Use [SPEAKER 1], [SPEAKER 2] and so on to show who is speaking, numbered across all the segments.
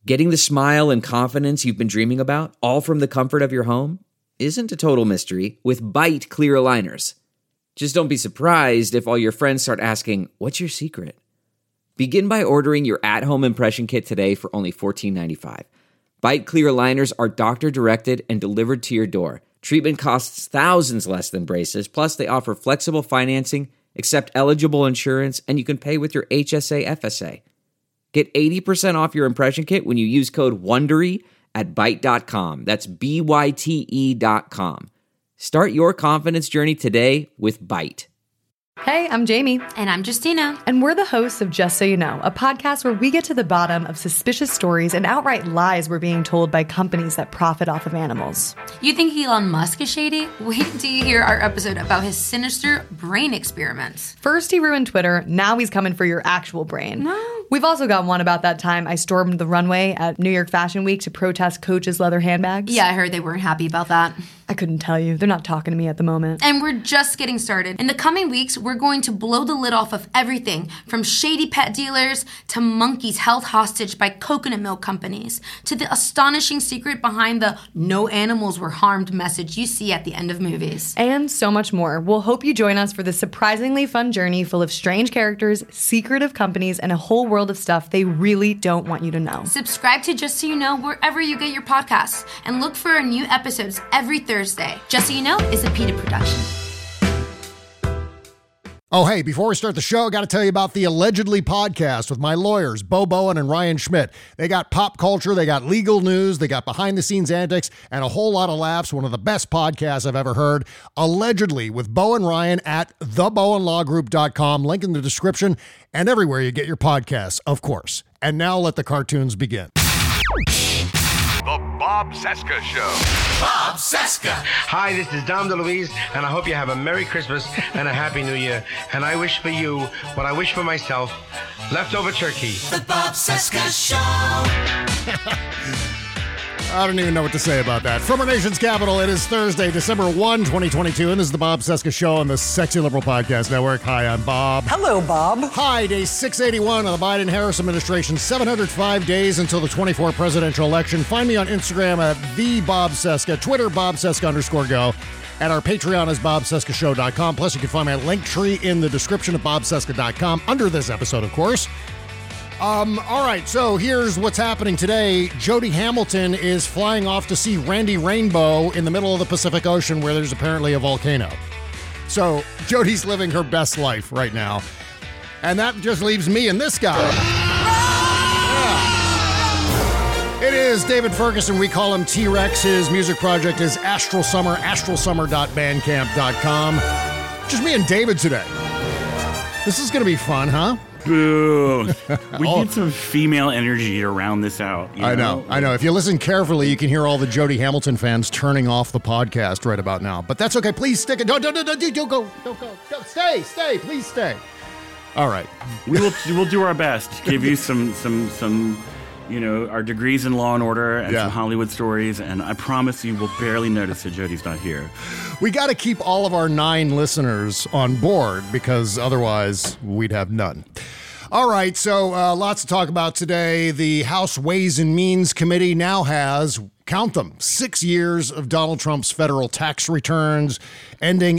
[SPEAKER 1] Getting the smile and confidence you've been dreaming about, all from the comfort of your home, isn't a total mystery with Byte clear aligners. Just don't be surprised if all your friends start asking, "What's your secret?" Begin by ordering your at-home impression kit today for only $14.95. Byte clear aligners are doctor-directed and delivered to your door. Treatment costs thousands less than braces, plus they offer flexible financing, accept eligible insurance, and you can pay with your HSA FSA. Get 80% off your impression kit when you use code WONDERY at Byte.com. That's BYTE.com. Start your confidence journey today with Byte.
[SPEAKER 2] Hey, I'm Jamie.
[SPEAKER 3] And I'm Justina.
[SPEAKER 2] And we're the hosts of Just So You Know, a podcast where we get to the bottom of suspicious stories and outright lies we're being told by companies that profit off of animals.
[SPEAKER 3] You think Elon Musk is shady? Wait till you hear our episode about his sinister brain experiments.
[SPEAKER 2] First he ruined Twitter, now he's coming for your actual brain.
[SPEAKER 3] No.
[SPEAKER 2] We've also got one about that time I stormed the runway at New York Fashion Week to protest Coach's leather handbags.
[SPEAKER 3] Yeah, I heard they weren't happy about that.
[SPEAKER 2] I couldn't tell you. They're not talking to me at the moment.
[SPEAKER 3] And we're just getting started. In the coming weeks, we're going to blow the lid off of everything from shady pet dealers to monkeys held hostage by coconut milk companies to the astonishing secret behind the "no animals were harmed" message you see at the end of movies.
[SPEAKER 2] And so much more. We'll hope you join us for this surprisingly fun journey full of strange characters, secretive companies, and a whole world of stuff they really don't want you to know.
[SPEAKER 3] Subscribe to Just So You Know wherever you get your podcasts and look for our new episodes every Thursday. Just So You Know is a PETA production.
[SPEAKER 4] Oh, hey, before we start the show, I got to tell you about the Allegedly podcast with my lawyers, Bo Bowen and Ryan Schmidt. They got pop culture, they got legal news, they got behind-the-scenes antics, and a whole lot of laughs. One of the best podcasts I've ever heard. Allegedly with Bo and Ryan at thebowenlawgroup.com. Link in the description and everywhere you get your podcasts, of course. And now let the cartoons begin.
[SPEAKER 5] The Bob Cesca Show.
[SPEAKER 6] Bob Cesca.
[SPEAKER 7] Hi, this is Dom DeLuise, and I hope you have a Merry Christmas and a Happy New Year. And I wish for you what I wish for myself, leftover turkey.
[SPEAKER 6] The Bob Cesca Show.
[SPEAKER 4] I don't even know what to say about that. From our nation's capital, it is Thursday, December 1, 2022, and this is the Bob Cesca Show on the Sexy Liberal Podcast Network. Hi, I'm Bob.
[SPEAKER 8] Hello, Bob.
[SPEAKER 4] Hi, day 681 of the Biden-Harris administration, 705 days until the 24 presidential election. Find me on Instagram at @TheBobCesca, Twitter, BobCesca_go, and our Patreon is BobCescaShow.com. Plus, you can find my link tree in the description of BobCesca.com under this episode, of course. All right, so here's what's happening today. Jody Hamilton is flying off to see Randy Rainbow in the middle of the Pacific Ocean where there's apparently a volcano. So Jody's living her best life right now. And that just leaves me and this guy. Yeah. It is David Ferguson. We call him T-Rex. His music project is Astral Summer, astralsummer.bandcamp.com. Just me and David today. This is going to be fun, huh?
[SPEAKER 9] Boo. We need some female energy to round this out.
[SPEAKER 4] I know. If you listen carefully, you can hear all the Jody Hamilton fans turning off the podcast right about now. But that's okay. Please stick it. Don't go. Don't, stay. Please stay. All right.
[SPEAKER 9] We'll do our best to give you some our degrees in Law and Order and some Hollywood stories, and I promise you will barely notice that Jody's not here.
[SPEAKER 4] We got to keep all of our 9 listeners on board because otherwise we'd have none. All right, so lots to talk about today. The House Ways and Means Committee now has, count them, 6 years of Donald Trump's federal tax returns, ending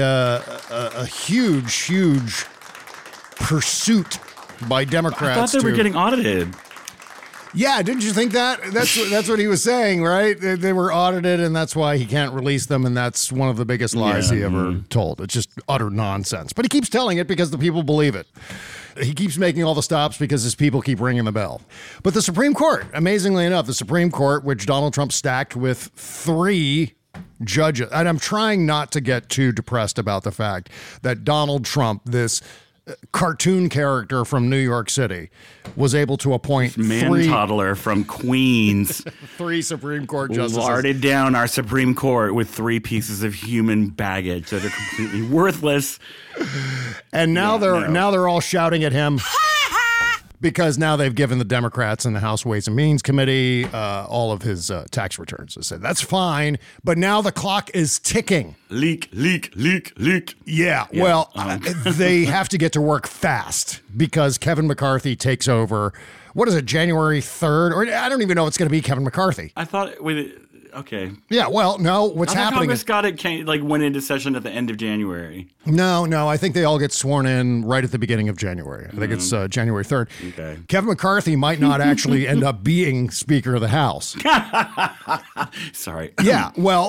[SPEAKER 4] a huge pursuit by Democrats.
[SPEAKER 9] I thought they were getting audited.
[SPEAKER 4] Yeah, didn't you think that? That's what he was saying, right? They were audited, and that's why he can't release them, and that's one of the biggest lies he ever told. It's just utter nonsense. But he keeps telling it because the people believe it. He keeps making all the stops because his people keep ringing the bell. But the Supreme Court, amazingly enough, the Supreme Court, which Donald Trump stacked with 3 judges, and I'm trying not to get too depressed about the fact that Donald Trump, this cartoon character from New York City, was able to appoint
[SPEAKER 9] toddler from Queens
[SPEAKER 4] 3 Supreme Court justices.
[SPEAKER 9] Larded down our Supreme Court with 3 pieces of human baggage that are completely worthless.
[SPEAKER 4] And now they're all shouting at him because now they've given the Democrats in the House Ways and Means Committee all of his tax returns. They said, that's fine, but now the clock is ticking.
[SPEAKER 9] Leak.
[SPEAKER 4] Yeah, well, they have to get to work fast because Kevin McCarthy takes over what is it, January 3rd? Or I don't even know if it's going to be Kevin McCarthy.
[SPEAKER 9] I thought okay.
[SPEAKER 4] Yeah, well, no, what's happening
[SPEAKER 9] Congress went into session at the end of January.
[SPEAKER 4] No, I think they all get sworn in right at the beginning of January. I think it's January 3rd.
[SPEAKER 9] Okay.
[SPEAKER 4] Kevin McCarthy might not actually end up being Speaker of the House.
[SPEAKER 9] Sorry.
[SPEAKER 4] Yeah, well,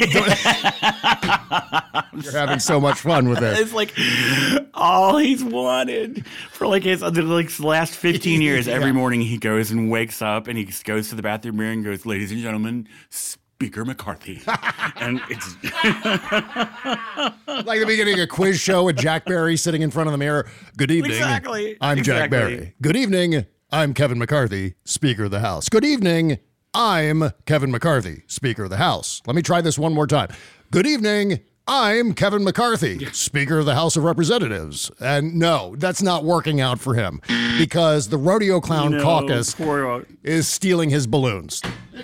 [SPEAKER 4] you're having so much fun with this.
[SPEAKER 9] It's like all he's wanted for the last 15 years. Every morning he goes and wakes up and he goes to the bathroom mirror and goes, "Ladies and gentlemen, Speaker McCarthy." And it's
[SPEAKER 4] like the beginning of a quiz show with Jack Barry sitting in front of the mirror. Good evening.
[SPEAKER 9] Exactly.
[SPEAKER 4] I'm Jack Barry. Good evening. I'm Kevin McCarthy, Speaker of the House. Good evening. I'm Kevin McCarthy, Speaker of the House. Let me try this one more time. Good evening. I'm Kevin McCarthy, Speaker of the House of Representatives. And no, that's not working out for him because the Rodeo Clown Caucus is stealing his balloons.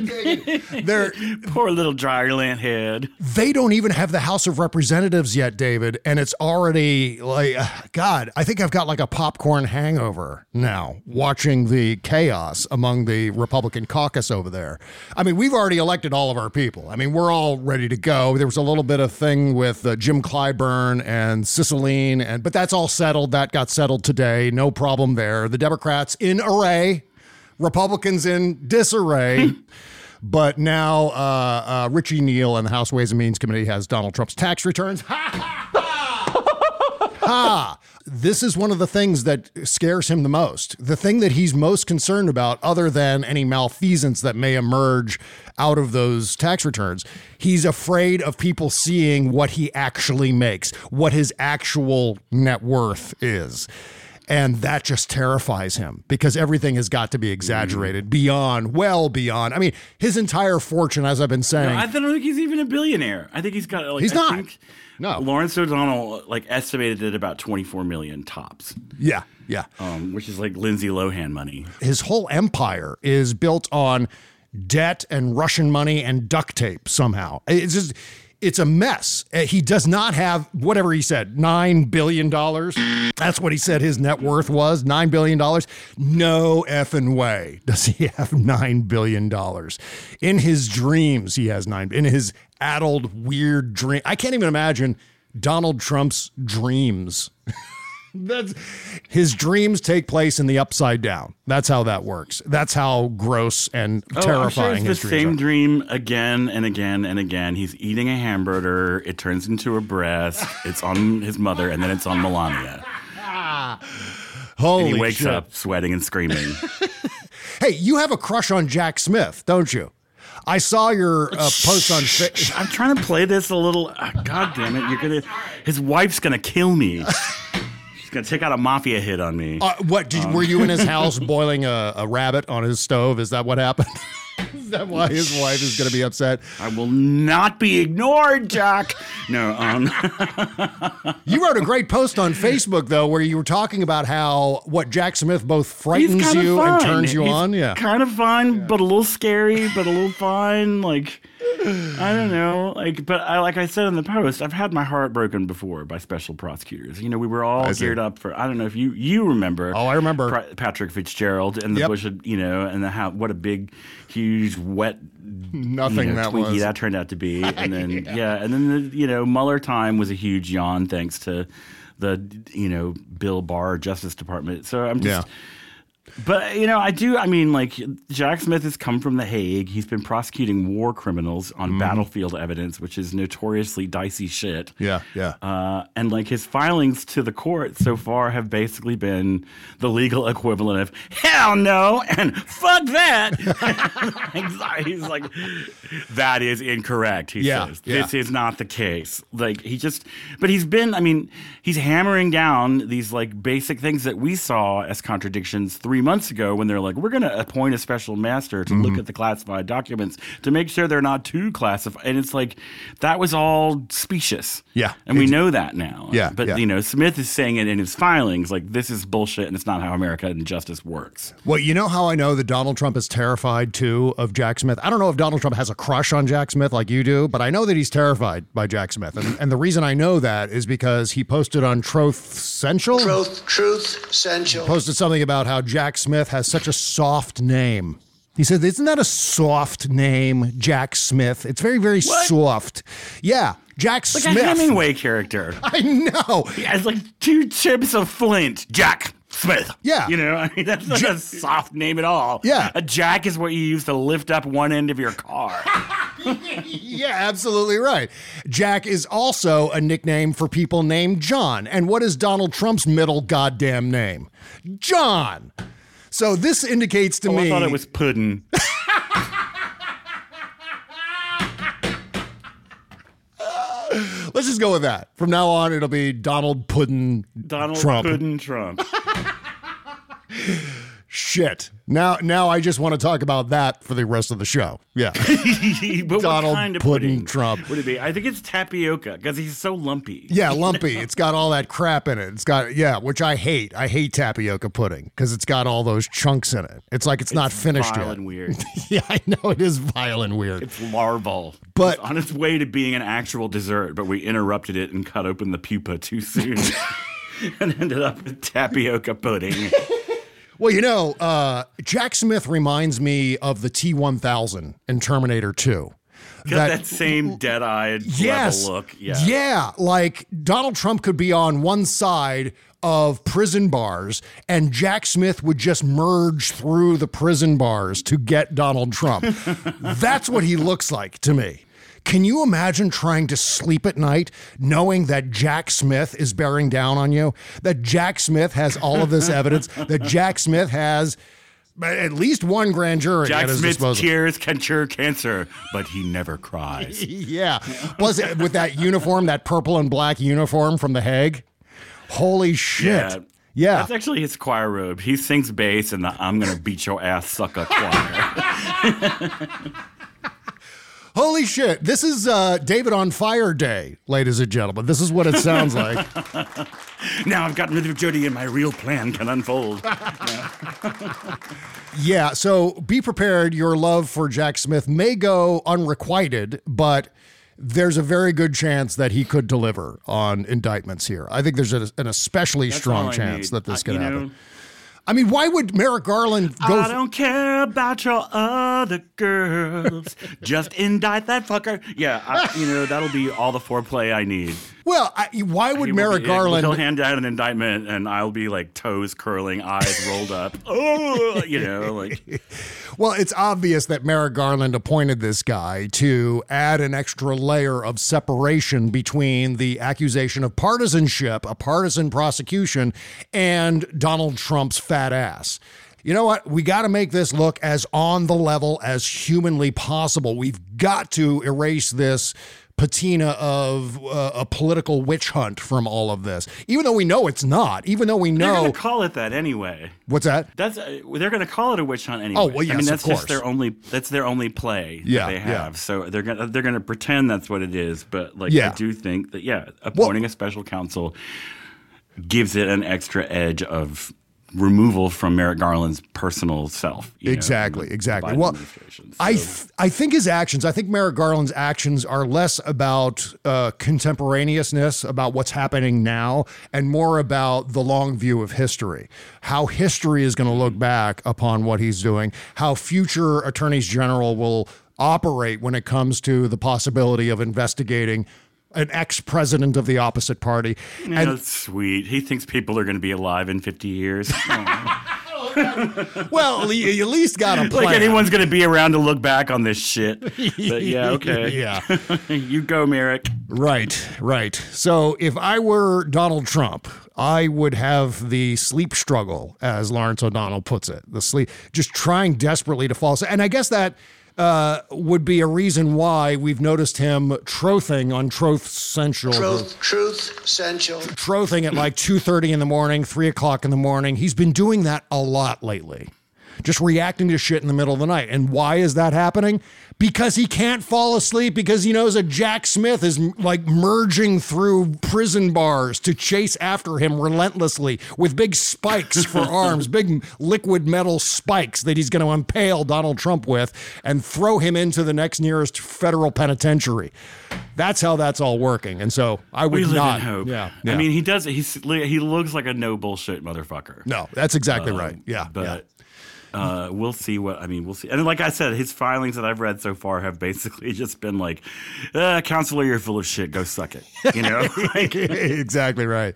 [SPEAKER 9] Poor little dryland head.
[SPEAKER 4] They don't even have the House of Representatives yet, David, and it's already like, God, I think I've got like a popcorn hangover now watching the chaos among the Republican caucus over there. I mean, we've already elected all of our people. I mean, we're all ready to go. There was a little bit of thing with Jim Clyburn and Cicilline, but that's all settled. That got settled today. No problem there. The Democrats in array. Republicans in disarray. But now Richie Neal and the House Ways and Means Committee has Donald Trump's tax returns. This is one of the things that scares him the most. The thing that he's most concerned about, other than any malfeasance that may emerge out of those tax returns, he's afraid of people seeing what he actually makes, what his actual net worth is. And that just terrifies him because everything has got to be exaggerated well beyond. I mean, his entire fortune, as I've been saying.
[SPEAKER 9] No, I don't think he's even a billionaire. I think he's got
[SPEAKER 4] he's not. No.
[SPEAKER 9] Lawrence O'Donnell estimated at about 24 million tops.
[SPEAKER 4] Yeah.
[SPEAKER 9] Which is like Lindsay Lohan money.
[SPEAKER 4] His whole empire is built on debt and Russian money and duct tape somehow. It's a mess. He does not have, whatever he said, $9 billion. That's what he said his net worth was, $9 billion. No effing way does he have $9 billion. In his dreams, he has in his addled, weird dream. I can't even imagine Donald Trump's dreams. His dreams take place in the upside down. That's how that works. That's how gross and terrifying his dreams are.
[SPEAKER 9] It's the same dream again and again and again. He's eating a hamburger. It turns into a breast. It's on his mother, and then it's on Melania.
[SPEAKER 4] Holy
[SPEAKER 9] and he wakes
[SPEAKER 4] shit.
[SPEAKER 9] up sweating and screaming.
[SPEAKER 4] Hey, you have a crush on Jack Smith, don't you? I saw your post on Facebook.
[SPEAKER 9] I'm trying to play this a little. God damn it! His wife's gonna kill me. Gonna take out a mafia hit on me.
[SPEAKER 4] Were you in his house boiling a rabbit on his stove? Is that what happened? Is that why his wife is going to be upset?
[SPEAKER 9] I will not be ignored, Jack. No.
[SPEAKER 4] You wrote a great post on Facebook though, where you were talking about how Jack Smith both frightens you and turns you on. Yeah,
[SPEAKER 9] kind of fun, but a little scary, but a little fun. Like, I don't know. But I said in the post, I've had my heart broken before by special prosecutors. You know, we were all geared up for. I don't know if you remember.
[SPEAKER 4] Oh, I remember
[SPEAKER 9] Patrick Fitzgerald and the Bush. What a big, huge, wet
[SPEAKER 4] nothing that
[SPEAKER 9] Twinkie
[SPEAKER 4] was.
[SPEAKER 9] That turned out to be, and then and then the Mueller time was a huge yawn thanks to the Bill Barr Justice Department. So I'm just. But, Jack Smith has come from The Hague. He's been prosecuting war criminals on battlefield evidence, which is notoriously dicey shit.
[SPEAKER 4] Yeah.
[SPEAKER 9] And his filings to the court so far have basically been the legal equivalent of hell no and fuck that. He's like, that is incorrect, he says. This is not the case. But he's hammering down these basic things that we saw as contradictions 3 months ago when they're like, we're going to appoint a special master to look at the classified documents to make sure they're not too classified. And it's like, that was all specious.
[SPEAKER 4] Yeah.
[SPEAKER 9] And we know that now.
[SPEAKER 4] Yeah.
[SPEAKER 9] But, Smith is saying it in his filings, this is bullshit and it's not how America and justice works.
[SPEAKER 4] Well, you know how I know that Donald Trump is terrified, too, of Jack Smith? I don't know if Donald Trump has a crush on Jack Smith like you do, but I know that he's terrified by Jack Smith. And the reason I know that is because he posted on Truth Central.
[SPEAKER 6] Truth Central.
[SPEAKER 4] Posted something about how Jack Jack Smith has such a soft name. He said, isn't that a soft name, Jack Smith? It's very, very soft. Yeah, Jack Smith.
[SPEAKER 9] Like a Hemingway character.
[SPEAKER 4] I know.
[SPEAKER 9] He has like 2 chips of flint. Jack Smith.
[SPEAKER 4] Yeah.
[SPEAKER 9] You know, I mean, that's not a soft name at all.
[SPEAKER 4] Yeah.
[SPEAKER 9] A jack is what you use to lift up one end of your car.
[SPEAKER 4] Yeah, absolutely right. Jack is also a nickname for people named John. And what is Donald Trump's middle goddamn name? John. So this indicates to me...
[SPEAKER 9] I thought it was Puddin'.
[SPEAKER 4] Let's just go with that. From now on, it'll be Donald Puddin' Trump.
[SPEAKER 9] Puddin' Trump.
[SPEAKER 4] Shit. Now I just want to talk about that for the rest of the show. Yeah.
[SPEAKER 9] But
[SPEAKER 4] Donald
[SPEAKER 9] what kind of
[SPEAKER 4] Puddin' Trump.
[SPEAKER 9] Would it be? I think it's tapioca because he's so lumpy.
[SPEAKER 4] Yeah, lumpy. It's got all that crap in it. It's got, which I hate. I hate tapioca pudding because it's got all those chunks in it. It's like it's not finished
[SPEAKER 9] vile
[SPEAKER 4] yet.
[SPEAKER 9] And weird.
[SPEAKER 4] Yeah, I know it is vile and weird.
[SPEAKER 9] It's larval.
[SPEAKER 4] But
[SPEAKER 9] it's on its way to being an actual dessert, but we interrupted it and cut open the pupa too soon and ended up with tapioca pudding.
[SPEAKER 4] Well, Jack Smith reminds me of the T-1000 in Terminator 2.
[SPEAKER 9] That same dead-eyed level look. Yeah.
[SPEAKER 4] Yeah, like Donald Trump could be on one side of prison bars and Jack Smith would just merge through the prison bars to get Donald Trump. That's what he looks like to me. Can you imagine trying to sleep at night knowing that Jack Smith is bearing down on you? That Jack Smith has all of this evidence? That Jack Smith has at least one grand jury
[SPEAKER 9] Jack
[SPEAKER 4] at his
[SPEAKER 9] Smith's
[SPEAKER 4] disposal?
[SPEAKER 9] tears can cure cancer, but he never cries.
[SPEAKER 4] Yeah. Plus, with that uniform, that purple and black uniform from The Hague. Holy shit. Yeah.
[SPEAKER 9] That's actually his choir robe. He sings bass in the I'm Gonna Beat Your Ass Sucker choir.
[SPEAKER 4] Holy shit. This is David on Fire Day, ladies and gentlemen. This is what it sounds like.
[SPEAKER 9] Now I've gotten rid of Jody and my real plan can unfold.
[SPEAKER 4] Yeah, so be prepared. Your love for Jack Smith may go unrequited, but there's a very good chance that he could deliver on indictments here. I think there's an especially strong chance that this could happen. I mean, why would Merrick Garland go...
[SPEAKER 9] I don't care about your other girls. Just indict that fucker. Yeah, that'll be all the foreplay I need.
[SPEAKER 4] Well, why would Merrick Garland...
[SPEAKER 9] He'll hand out an indictment, and I'll be like toes curling, eyes rolled up. Oh,
[SPEAKER 4] Well, it's obvious that Merrick Garland appointed this guy to add an extra layer of separation between the accusation of partisanship, a partisan prosecution, and Donald Trump's fat ass. You know what? We got to make this look as on the level as humanly possible. We've got to erase this patina of a political witch hunt from all of this, even though we know it's not. Even though we know
[SPEAKER 9] they're going to call it that anyway.
[SPEAKER 4] What's that?
[SPEAKER 9] They're going to call it a witch hunt anyway.
[SPEAKER 4] Oh well, yes,
[SPEAKER 9] I mean that's
[SPEAKER 4] of course.
[SPEAKER 9] just their only play that they have. So they're going to pretend that's what it is. But I do think that appointing a special counsel gives it an extra edge of removal from Merrick Garland's personal self.
[SPEAKER 4] Exactly. Well, I think his actions, I think Merrick Garland's actions are less about contemporaneousness, about what's happening now, and more about the long view of history. How history is going to look back upon what he's doing, how future attorneys general will operate when it comes to the possibility of investigating an ex-president of the opposite party.
[SPEAKER 9] And that's sweet. He thinks people are going to be alive in 50 years.
[SPEAKER 4] Well, you at least got a plan.
[SPEAKER 9] Like anyone's going to be around to look back on this shit. But yeah, okay.
[SPEAKER 4] Yeah.
[SPEAKER 9] You go, Merrick.
[SPEAKER 4] Right. So if I were Donald Trump, I would have the sleep struggle, as Lawrence O'Donnell puts it. The sleep, just trying desperately to fall asleep. And I guess that would be a reason why we've noticed him trothing on Truth Central.
[SPEAKER 6] Truth Central.
[SPEAKER 4] Trothing at like 2:30 in the morning, 3 o'clock in the morning. He's been doing that a lot lately. just reacting to shit in the middle of the night. And why is that happening? Because he can't fall asleep, because he knows that Jack Smith is like merging through prison bars to chase after him relentlessly with big spikes for arms, big liquid metal spikes that he's going to impale Donald Trump with and throw him into the next nearest federal penitentiary. That's how that's all working. And so I would
[SPEAKER 9] we live
[SPEAKER 4] not
[SPEAKER 9] in hope.
[SPEAKER 4] Yeah.
[SPEAKER 9] I mean, he does. He looks like a no bullshit motherfucker.
[SPEAKER 4] No, that's exactly right. Yeah.
[SPEAKER 9] But we'll see we'll see. And like I said, his filings that I've read so far have basically just been like, counselor, you're full of shit. Go suck it. You know?
[SPEAKER 4] Exactly right.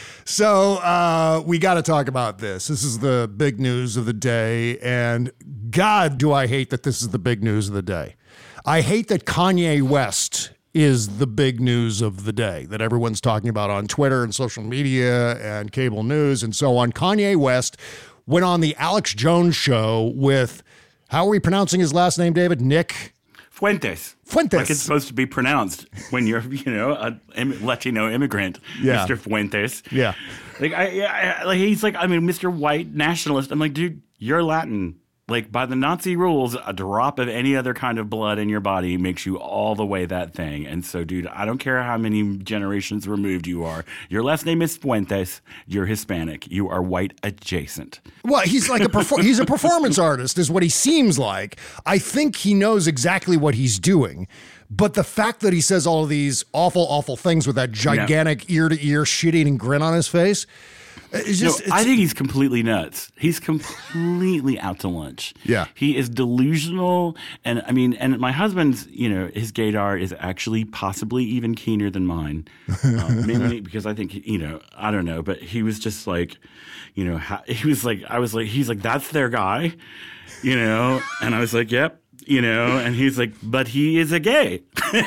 [SPEAKER 4] So we got to talk about this. This is the big news of the day. And God, do I hate that this is the big news of the day. I hate that Kanye West is the big news of the day that everyone's talking about on Twitter and social media and cable news and so on. Kanye West went on the Alex Jones show with, how are we pronouncing his last name, David? Nick
[SPEAKER 9] Fuentes. Like it's supposed to be pronounced when you're, a Latino immigrant,
[SPEAKER 4] yeah.
[SPEAKER 9] Mr. Fuentes.
[SPEAKER 4] Yeah.
[SPEAKER 9] He's like, Mr. White nationalist. I'm like, dude, you're Latin. Like, by the Nazi rules, a drop of any other kind of blood in your body makes you all the way that thing. And so, dude, I don't care how many generations removed you are. Your last name is Fuentes. You're Hispanic. You are white adjacent.
[SPEAKER 4] Well, he's like he's a performance artist is what he seems like. I think he knows exactly what he's doing. But the fact that he says all of these awful, awful things with that gigantic ear-to-ear shit-eating grin on his face,
[SPEAKER 9] I think he's completely nuts. He's completely out to lunch.
[SPEAKER 4] Yeah.
[SPEAKER 9] He is delusional. And my husband's, his gaydar is actually possibly even keener than mine. Mainly because I think, I don't know, but he was just like, he's like, that's their guy, and I was like, yep. And he's like, but he is a gay.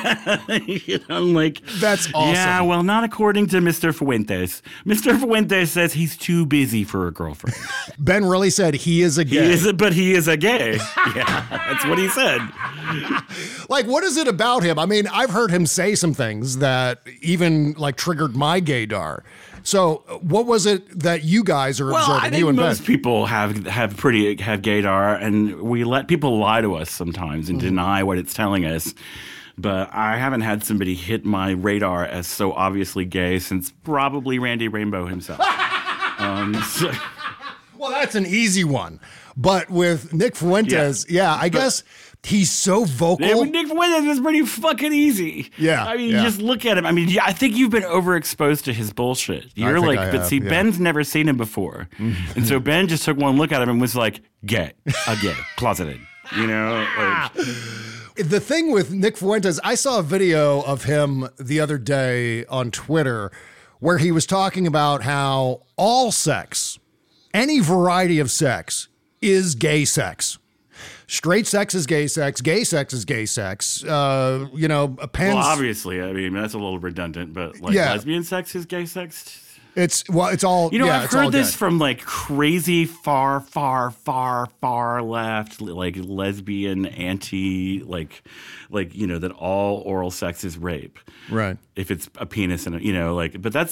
[SPEAKER 9] I'm like,
[SPEAKER 4] that's awesome.
[SPEAKER 9] Yeah, well, not according to Mr. Fuentes. Mr. Fuentes says he's too busy for a girlfriend.
[SPEAKER 4] Ben really said he is a gay.
[SPEAKER 9] But he is a gay. Yeah, that's what he said.
[SPEAKER 4] Like, what is it about him? I mean, I've heard him say some things that even triggered my gaydar. So what was it that you guys are observing?
[SPEAKER 9] I think most people have gaydar, and we let people lie to us sometimes and deny what it's telling us. But I haven't had somebody hit my radar as so obviously gay since probably Randy Rainbow himself.
[SPEAKER 4] Well, that's an easy one. But with Nick Fuentes, I guess he's so vocal.
[SPEAKER 9] Yeah, with Nick Fuentes is pretty fucking easy.
[SPEAKER 4] Yeah.
[SPEAKER 9] You just look at him. I think you've been overexposed to his bullshit. Ben's never seen him before. And so Ben just took one look at him and was like, gay, closeted.
[SPEAKER 4] The thing with Nick Fuentes, I saw a video of him the other day on Twitter where he was talking about how all sex, any variety of sex, is gay sex. Straight sex is gay sex. Gay sex is gay sex.
[SPEAKER 9] Well, obviously, that's a little redundant, but lesbian sex is gay sex.
[SPEAKER 4] It's all.
[SPEAKER 9] I've heard this from crazy far left, lesbian anti, that all oral sex is rape.
[SPEAKER 4] Right.
[SPEAKER 9] If it's a penis and but that's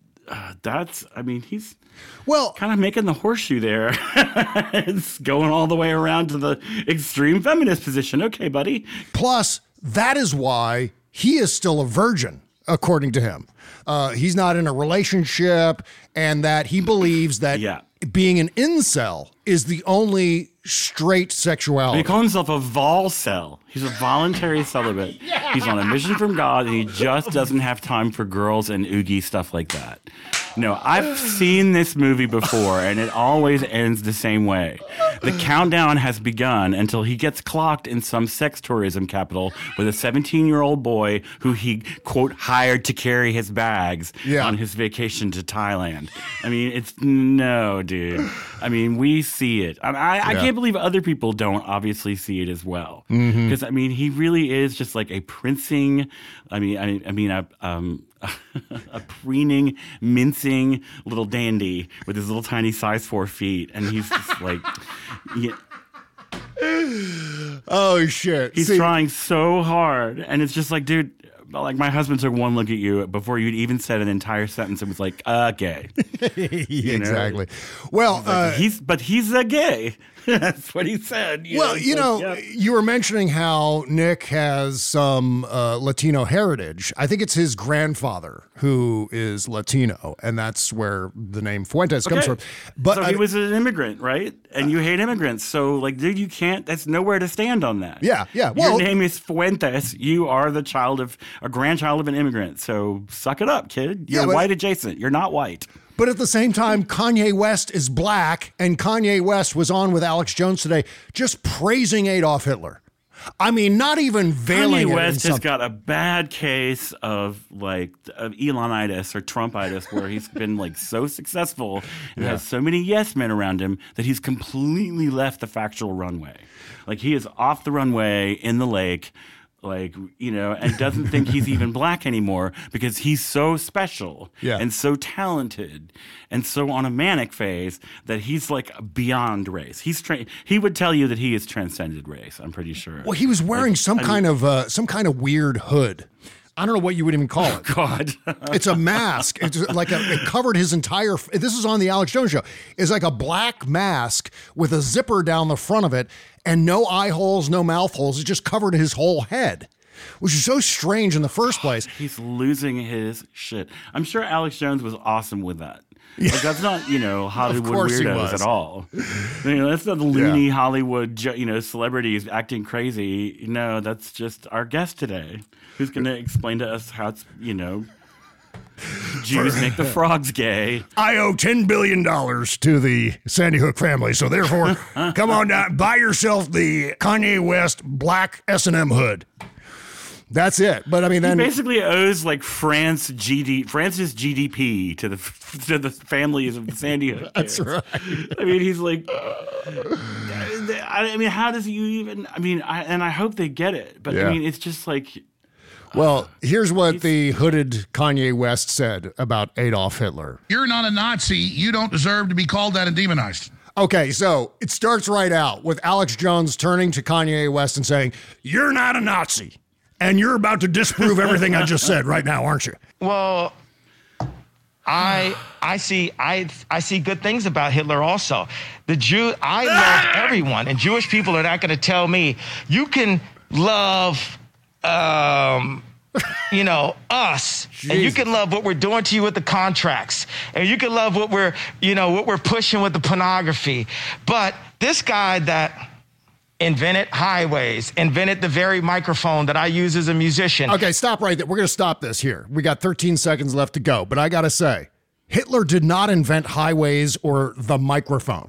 [SPEAKER 9] he's kind of making the horseshoe there. It's going all the way around to the extreme feminist position. Okay, buddy.
[SPEAKER 4] Plus, that is why he is still a virgin, according to him. He's not in a relationship, and that he believes that being an incel is the only straight sexuality.
[SPEAKER 9] He calls himself a volcel. He's a voluntary celibate. Yeah. He's on a mission from God, and he just doesn't have time for girls and oogie stuff like that. No, I've seen this movie before, and it always ends the same way. The countdown has begun until he gets clocked in some sex tourism capital with a 17-year-old boy who he, quote, hired to carry his bags on his vacation to Thailand. No, dude. We see it. I can't believe other people don't obviously see it as well. Because, he really is just like a princing, a preening, mincing little dandy with his little tiny size 4 feet. And he's just like...
[SPEAKER 4] Oh, shit.
[SPEAKER 9] He's trying so hard. And it's just like, dude, like my husband took one look at you before you'd even said an entire sentence and was like, gay.
[SPEAKER 4] Exactly. Well,
[SPEAKER 9] he's a gay. That's what he said.
[SPEAKER 4] You were mentioning how Nick has some Latino heritage. I think it's his grandfather who is Latino, and that's where the name Fuentes comes from.
[SPEAKER 9] But so he was an immigrant, right? And you hate immigrants. So, like, dude, you can't, that's nowhere to stand on that.
[SPEAKER 4] Yeah.
[SPEAKER 9] Well, your name is Fuentes. You are the a grandchild of an immigrant. So suck it up, kid. You're white adjacent. You're not white.
[SPEAKER 4] But at the same time, Kanye West is black, and Kanye West was on with Alex Jones today just praising Adolf Hitler. I mean, not even veiling
[SPEAKER 9] Kanye
[SPEAKER 4] it
[SPEAKER 9] West
[SPEAKER 4] in
[SPEAKER 9] has got a bad case of Elonitis or Trumpitis, where he's been like so successful and has so many yes men around him that he's completely left the factual runway. Like, he is off the runway in the lake. And doesn't think he's even black anymore because he's so special and so talented and so on a manic phase that he's like beyond race. He would tell you that he is transcended race, I'm pretty sure.
[SPEAKER 4] Well, he was wearing some kind of weird hood. I don't know what you would even call it.
[SPEAKER 9] God.
[SPEAKER 4] It's a mask. It's like it covered his entire. This is on the Alex Jones show. It's like a black mask with a zipper down the front of it and no eye holes, no mouth holes. It just covered his whole head, which is so strange in the first place.
[SPEAKER 9] He's losing his shit. I'm sure Alex Jones was awesome with that. Like, that's not, Hollywood weirdos at all. That's not the loony Hollywood, celebrities acting crazy. No, that's just our guest today, who's going to explain to us how it's, Jews make the frogs gay.
[SPEAKER 4] I owe $10 billion to the Sandy Hook family, so therefore, come on down, buy yourself the Kanye West black S&M hood. That's it. But I mean, then
[SPEAKER 9] he basically owes like France's GDP to the families of the Sandy Hook.
[SPEAKER 4] That's right.
[SPEAKER 9] I mean, he's like, I mean, how does you even? I mean, I hope they get it, but I mean, it's just like.
[SPEAKER 4] Well, here's what the hooded Kanye West said about Adolf Hitler.
[SPEAKER 8] You're not a Nazi. You don't deserve to be called that and demonized.
[SPEAKER 4] Okay, so it starts right out with Alex Jones turning to Kanye West and saying, "You're not a Nazi, and you're about to disprove everything I just said right now, aren't you?"
[SPEAKER 7] Well, I see good things about Hitler also. I love everyone, and Jewish people are not going to tell me you can love us, Jesus. And you can love what we're doing to you with the contracts, and you can love what we're pushing with the pornography. But this guy that invented highways, invented the very microphone that I use as a musician.
[SPEAKER 4] Okay, stop right there. We're going to stop this here. We got 13 seconds left to go, but I got to say, Hitler did not invent highways or the microphone.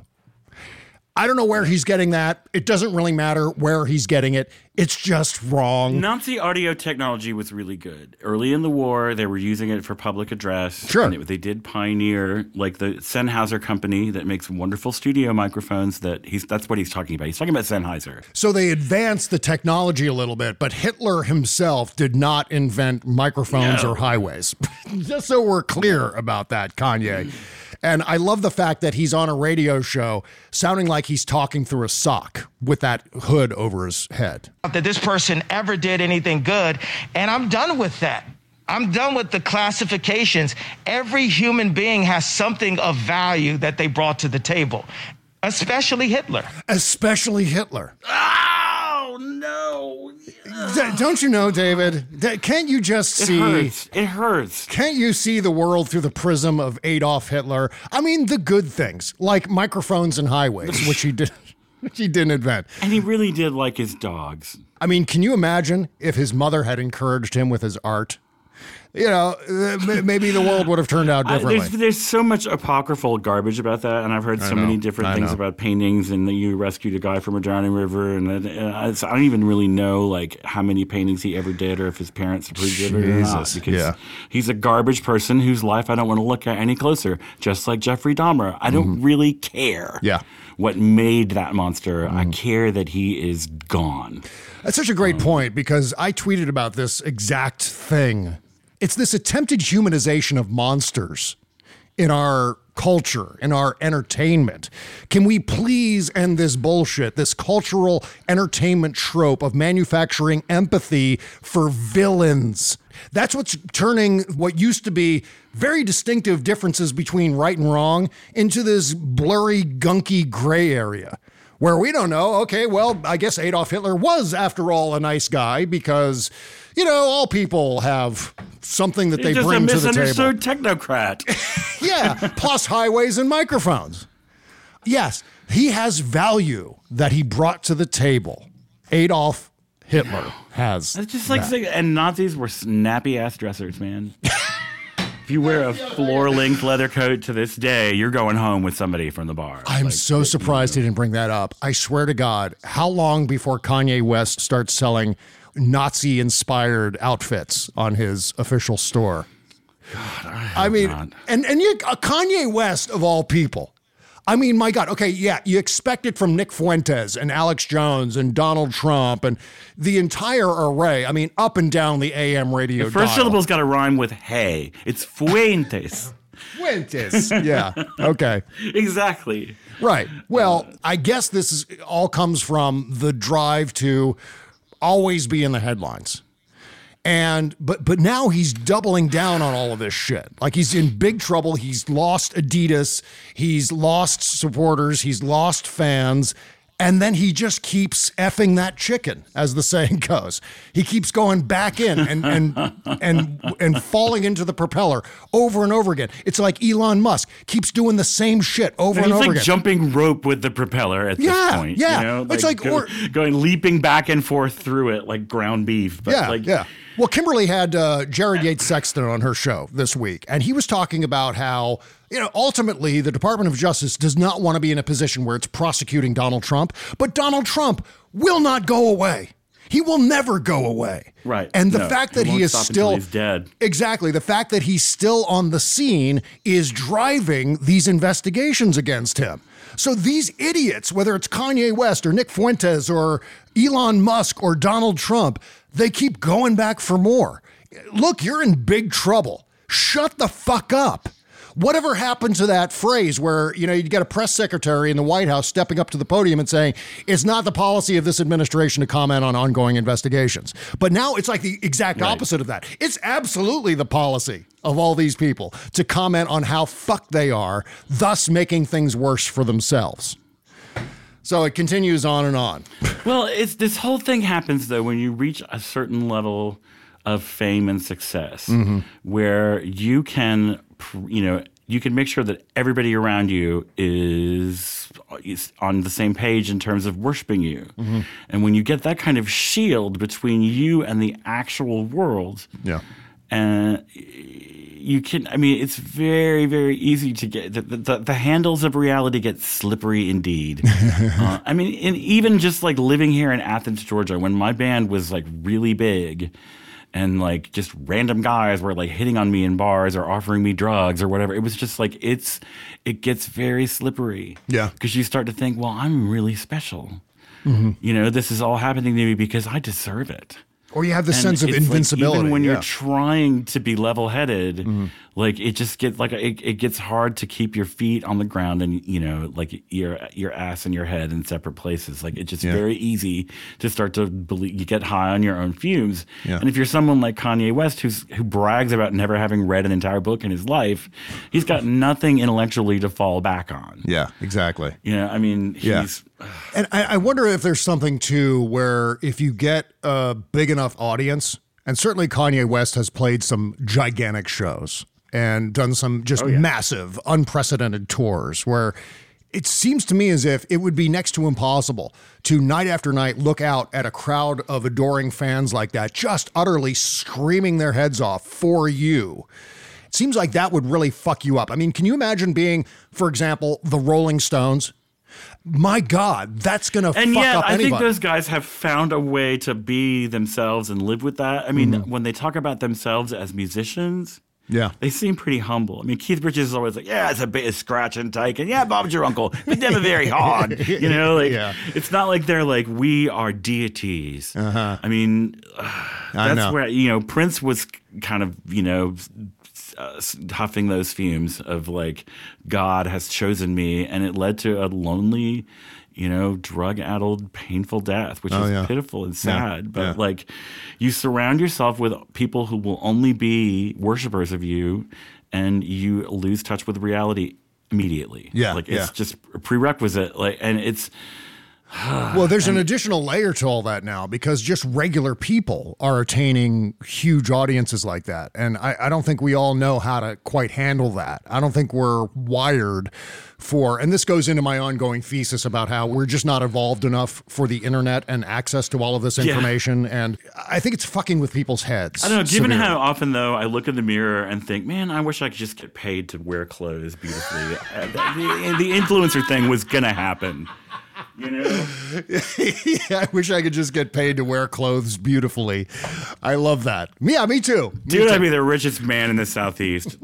[SPEAKER 4] I don't know where he's getting that. It doesn't really matter where he's getting it. It's just wrong.
[SPEAKER 9] Nazi audio technology was really good. Early in the war, they were using it for public address.
[SPEAKER 4] Sure.
[SPEAKER 9] And they did pioneer, like the Sennheiser company that makes wonderful studio microphones. That's what he's talking about. He's talking about Sennheiser.
[SPEAKER 4] So they advanced the technology a little bit, but Hitler himself did not invent microphones or highways. Just so we're clear about that, Kanye. And I love the fact that he's on a radio show sounding like he's talking through a sock with that hood over his head.
[SPEAKER 7] That this person ever did anything good, and I'm done with that. I'm done with the classifications. Every human being has something of value that they brought to the table, especially Hitler.
[SPEAKER 4] Especially Hitler.
[SPEAKER 9] Oh, no.
[SPEAKER 4] Don't you know, David? Can't you just see?
[SPEAKER 9] It hurts.
[SPEAKER 4] Can't you see the world through the prism of Adolf Hitler? I mean, the good things, like microphones and highways, which he didn't invent.
[SPEAKER 9] And he really did like his dogs.
[SPEAKER 4] I mean, can you imagine if his mother had encouraged him with his art? Maybe the world would have turned out differently.
[SPEAKER 9] There's so much apocryphal garbage about that, and I've heard so many different things about paintings, and that you rescued a guy from a drowning river, and I don't even really know like how many paintings he ever did, or if his parents approved of it or not, because he's a garbage person whose life I don't want to look at any closer, just like Jeffrey Dahmer. I don't really care what made that monster. I care that he is gone.
[SPEAKER 4] That's such a great point, because I tweeted about this exact thing. It's this attempted humanization of monsters in our culture, in our entertainment? Can we please end this bullshit, this cultural entertainment trope of manufacturing empathy for villains? That's what's turning what used to be very distinctive differences between right and wrong into this blurry, gunky gray area where we don't know, okay, well, I guess Adolf Hitler was, after all, a nice guy because, you know, all people have something that they bring to the table.
[SPEAKER 9] He's just a misunderstood technocrat.
[SPEAKER 4] Yeah, plus highways and microphones. Yes, he has value that he brought to the table. Adolf Hitler has.
[SPEAKER 9] It's just like saying, and Nazis were snappy ass dressers, man. If you wear a floor-length leather coat to this day, you're going home with somebody from the bar.
[SPEAKER 4] I'm so surprised he didn't bring that up. I swear to God, how long before Kanye West starts selling Nazi-inspired outfits on his official store?
[SPEAKER 9] God,
[SPEAKER 4] I mean, and Kanye West, of all people. I mean, my God. Okay, yeah, you expect it from Nick Fuentes and Alex Jones and Donald Trump and the entire array. I mean, up and down the AM radio
[SPEAKER 9] The first
[SPEAKER 4] dial.
[SPEAKER 9] syllable's got to rhyme with hey. It's Fuentes.
[SPEAKER 4] Fuentes. Yeah. Okay.
[SPEAKER 9] Exactly.
[SPEAKER 4] Right. Well, I guess this all comes from the drive to always be in the headlines. But now he's doubling down on all of this shit. Like, he's in big trouble. He's lost Adidas. He's lost supporters. He's lost fans. And then he just keeps effing that chicken, as the saying goes. He keeps going back in and falling into the propeller over and over again. It's like Elon Musk keeps doing the same shit over and over again.
[SPEAKER 9] It's like jumping rope with the propeller at this point.
[SPEAKER 4] Yeah,
[SPEAKER 9] you know?
[SPEAKER 4] It's like
[SPEAKER 9] going leaping back and forth through it like ground beef. But
[SPEAKER 4] yeah. Well, Kimberly had Jared Yates Sexton on her show this week, and he was talking about how, you know, ultimately the Department of Justice does not want to be in a position where it's prosecuting Donald Trump, but Donald Trump will not go away. He will never go away.
[SPEAKER 9] Right.
[SPEAKER 4] And the fact that he is still
[SPEAKER 9] he's dead.
[SPEAKER 4] Exactly. The fact that he's still on the scene is driving these investigations against him. So these idiots, whether it's Kanye West or Nick Fuentes or Elon Musk or Donald Trump, they keep going back for more. Look, you're in big trouble. Shut the fuck up. Whatever happened to that phrase where, you know, you get a press secretary in the White House stepping up to the podium and saying, it's not the policy of this administration to comment on ongoing investigations. But now it's like the exact opposite of that. It's absolutely the policy of all these people to comment on how fucked they are, thus making things worse for themselves. So it continues on and on.
[SPEAKER 9] Well, this whole thing happens, though, when you reach a certain level of fame and success, where you can, you can make sure that everybody around you is on the same page in terms of worshiping you. And when you get that kind of shield between you and the actual world, and you can, I mean, it's very, very easy to get, the handles of reality get slippery indeed. I mean, and even just like living here in Athens, Georgia, when my band was like really big, and like just random guys were like hitting on me in bars or offering me drugs or whatever. It was just like, it gets very slippery.
[SPEAKER 4] Yeah.
[SPEAKER 9] Because you start to think, well, I'm really special. You know, this is all happening to me because I deserve it.
[SPEAKER 4] Or you have the sense of invincibility.
[SPEAKER 9] Like, even when you're trying to be level-headed, like it just gets like it gets hard to keep your feet on the ground and, you know, like your ass and your head in separate places. Like it's just very easy to start to believe, you get high on your own fumes. And if you're someone like Kanye West who brags about never having read an entire book in his life, he's got nothing intellectually to fall back on.
[SPEAKER 4] Yeah, exactly.
[SPEAKER 9] You know, I mean, he's.
[SPEAKER 4] And I wonder if there's something too where if you get a big enough audience, and certainly Kanye West has played some gigantic shows and done some just massive, unprecedented tours where it seems to me as if it would be next to impossible to night after night look out at a crowd of adoring fans like that, just utterly screaming their heads off for you. It seems like that would really fuck you up. I mean, can you imagine being, for example, the Rolling Stones? My God, that's going to fuck up anybody.
[SPEAKER 9] And yet, I think those guys have found a way to be themselves and live with that. I mean, when they talk about themselves as musicians, they seem pretty humble. I mean, Keith Richards is always like, yeah, it's a bit of scratch and take, and yeah, Bob's your uncle, but never very hard. You know, like it's not like they're like, we are deities. I mean, that's where, you know, Prince was kind of, you know, huffing those fumes of like, God has chosen me, and it led to a lonely, drug-addled, painful death, which is pitiful and sad. But like, you surround yourself with people who will only be worshipers of you, and you lose touch with reality immediately. It's just a prerequisite. Like, and it's.
[SPEAKER 4] Well, there's an additional layer to all that now, because just regular people are attaining huge audiences like that. And I don't think we all know how to quite handle that. I don't think we're wired for, and this goes into my ongoing thesis about how we're just not evolved enough for the internet and access to all of this information. And I think it's fucking with people's heads.
[SPEAKER 9] I don't know, given how often, though, I look in the mirror and think, man, I wish I could just get paid to wear clothes beautifully. The influencer thing was going to happen.
[SPEAKER 4] I wish I could just get paid to wear clothes beautifully. I love that. Yeah, me too.
[SPEAKER 9] Dude, I'd be the richest man in the Southeast.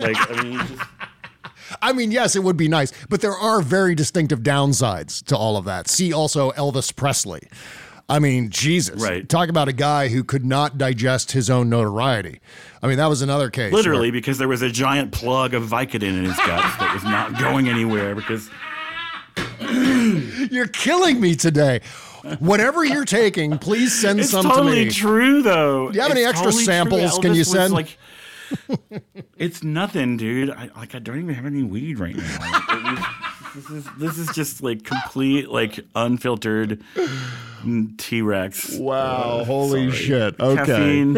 [SPEAKER 4] Yes, it would be nice, but there are very distinctive downsides to all of that. See also Elvis Presley. I mean, Jesus.
[SPEAKER 9] Right.
[SPEAKER 4] Talk about a guy who could not digest his own notoriety. I mean, that was another case.
[SPEAKER 9] Literally, because there was a giant plug of Vicodin in his guts that was not going anywhere because...
[SPEAKER 4] You're killing me today. Whatever you're taking, please send some to me.
[SPEAKER 9] It's totally true, though.
[SPEAKER 4] Do you have any extra samples? Can you send?
[SPEAKER 9] It's nothing, dude. I don't even have any weed right now. This is just like complete, like unfiltered T-Rex.
[SPEAKER 4] Wow! Holy shit! Okay.
[SPEAKER 9] Caffeine.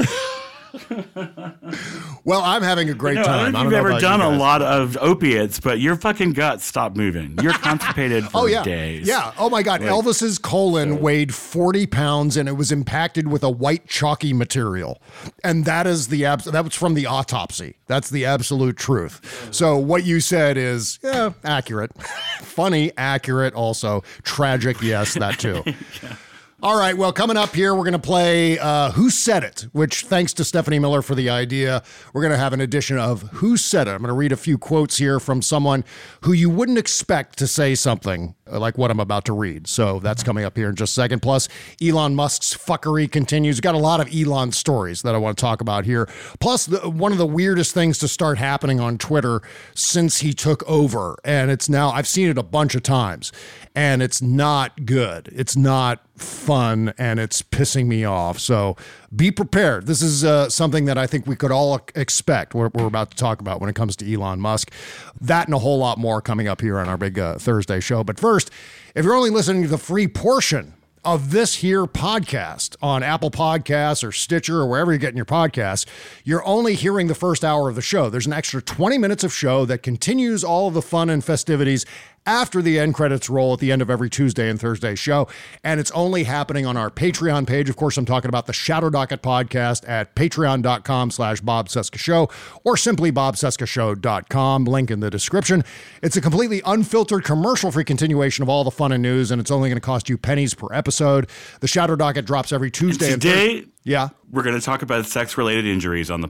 [SPEAKER 4] Well, I'm having a great time.
[SPEAKER 9] I don't know if you've ever done a lot of opiates, but your fucking guts stop moving. You're constipated for days.
[SPEAKER 4] Yeah. Oh my God. Elvis's colon weighed 40 pounds and it was impacted with a white chalky material. And that is that was from the autopsy. That's the absolute truth. So what you said is accurate. Funny, accurate, also tragic. Yes, that too. All right, well, coming up here, we're going to play Who Said It, which, thanks to Stephanie Miller for the idea, we're going to have an edition of Who Said It. I'm going to read a few quotes here from someone who you wouldn't expect to say something like what I'm about to read. So that's coming up here in just a second. Plus, Elon Musk's fuckery continues. We've got a lot of Elon stories that I want to talk about here. Plus, one of the weirdest things to start happening on Twitter since he took over. And it's now, I've seen it a bunch of times, and it's not good. It's not fun, and it's pissing me off. So be prepared. This is something that I think we could all expect, what we're about to talk about when it comes to Elon Musk. That and a whole lot more coming up here on our big Thursday show. But first, if you're only listening to the free portion of this here podcast on Apple Podcasts or Stitcher or wherever you're getting your podcasts, you're only hearing the first hour of the show. There's an extra 20 minutes of show that continues all of the fun and festivities after the end credits roll at the end of every Tuesday and Thursday show. And it's only happening on our Patreon page. Of course, I'm talking about the Shadow Docket podcast at patreon.com/Bob Cesca Show or simply bobcescashow.com. Link in the description. It's a completely unfiltered, commercial-free continuation of all the fun and news, and it's only going to cost you pennies per episode. The Shadow Docket drops every Tuesday and Thursday. Yeah.
[SPEAKER 9] We're going to talk about sex-related injuries on the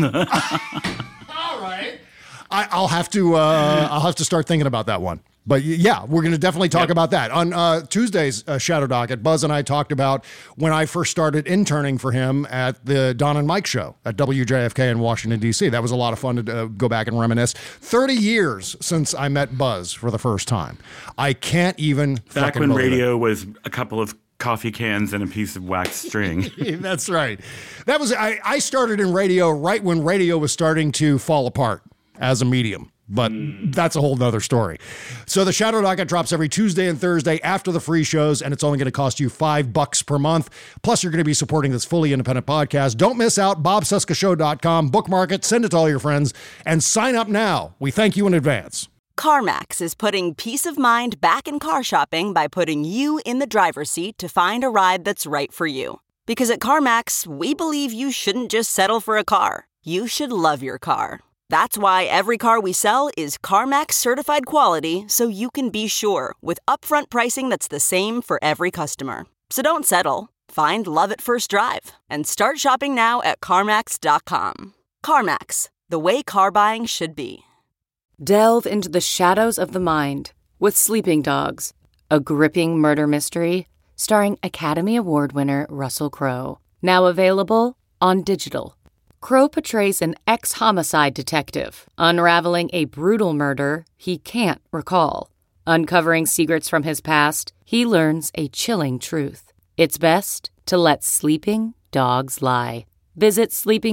[SPEAKER 4] All right. I'll have to start thinking about that one. But yeah, we're going to definitely talk about that. On Tuesday's Shadow Docket, Buzz and I talked about when I first started interning for him at the Don and Mike show at WJFK in Washington, D.C. That was a lot of fun to go back and reminisce. 30 years since I met Buzz for the first time. I can't even
[SPEAKER 9] back when radio was a couple of coffee cans and a piece of wax string.
[SPEAKER 4] That's right. That was I started in radio right when radio was starting to fall apart as a medium. But that's a whole nother story. So the Shadow Docket drops every Tuesday and Thursday after the free shows, and it's only going to cost you $5 per month. Plus, you're going to be supporting this fully independent podcast. Don't miss out. BobCescaShow.com. Bookmark it, send it to all your friends, and sign up now. We thank you in advance.
[SPEAKER 10] CarMax is putting peace of mind back in car shopping by putting you in the driver's seat to find a ride that's right for you. Because at CarMax, we believe you shouldn't just settle for a car. You should love your car. That's why every car we sell is CarMax certified quality, so you can be sure with upfront pricing that's the same for every customer. So don't settle. Find love at first drive and start shopping now at CarMax.com. CarMax, the way car buying should be.
[SPEAKER 11] Delve into the shadows of the mind with Sleeping Dogs, a gripping murder mystery starring Academy Award winner Russell Crowe. Now available on digital. Crow portrays an ex-homicide detective, unraveling a brutal murder he can't recall. Uncovering secrets from his past, he learns a chilling truth. It's best to let sleeping dogs lie. Visit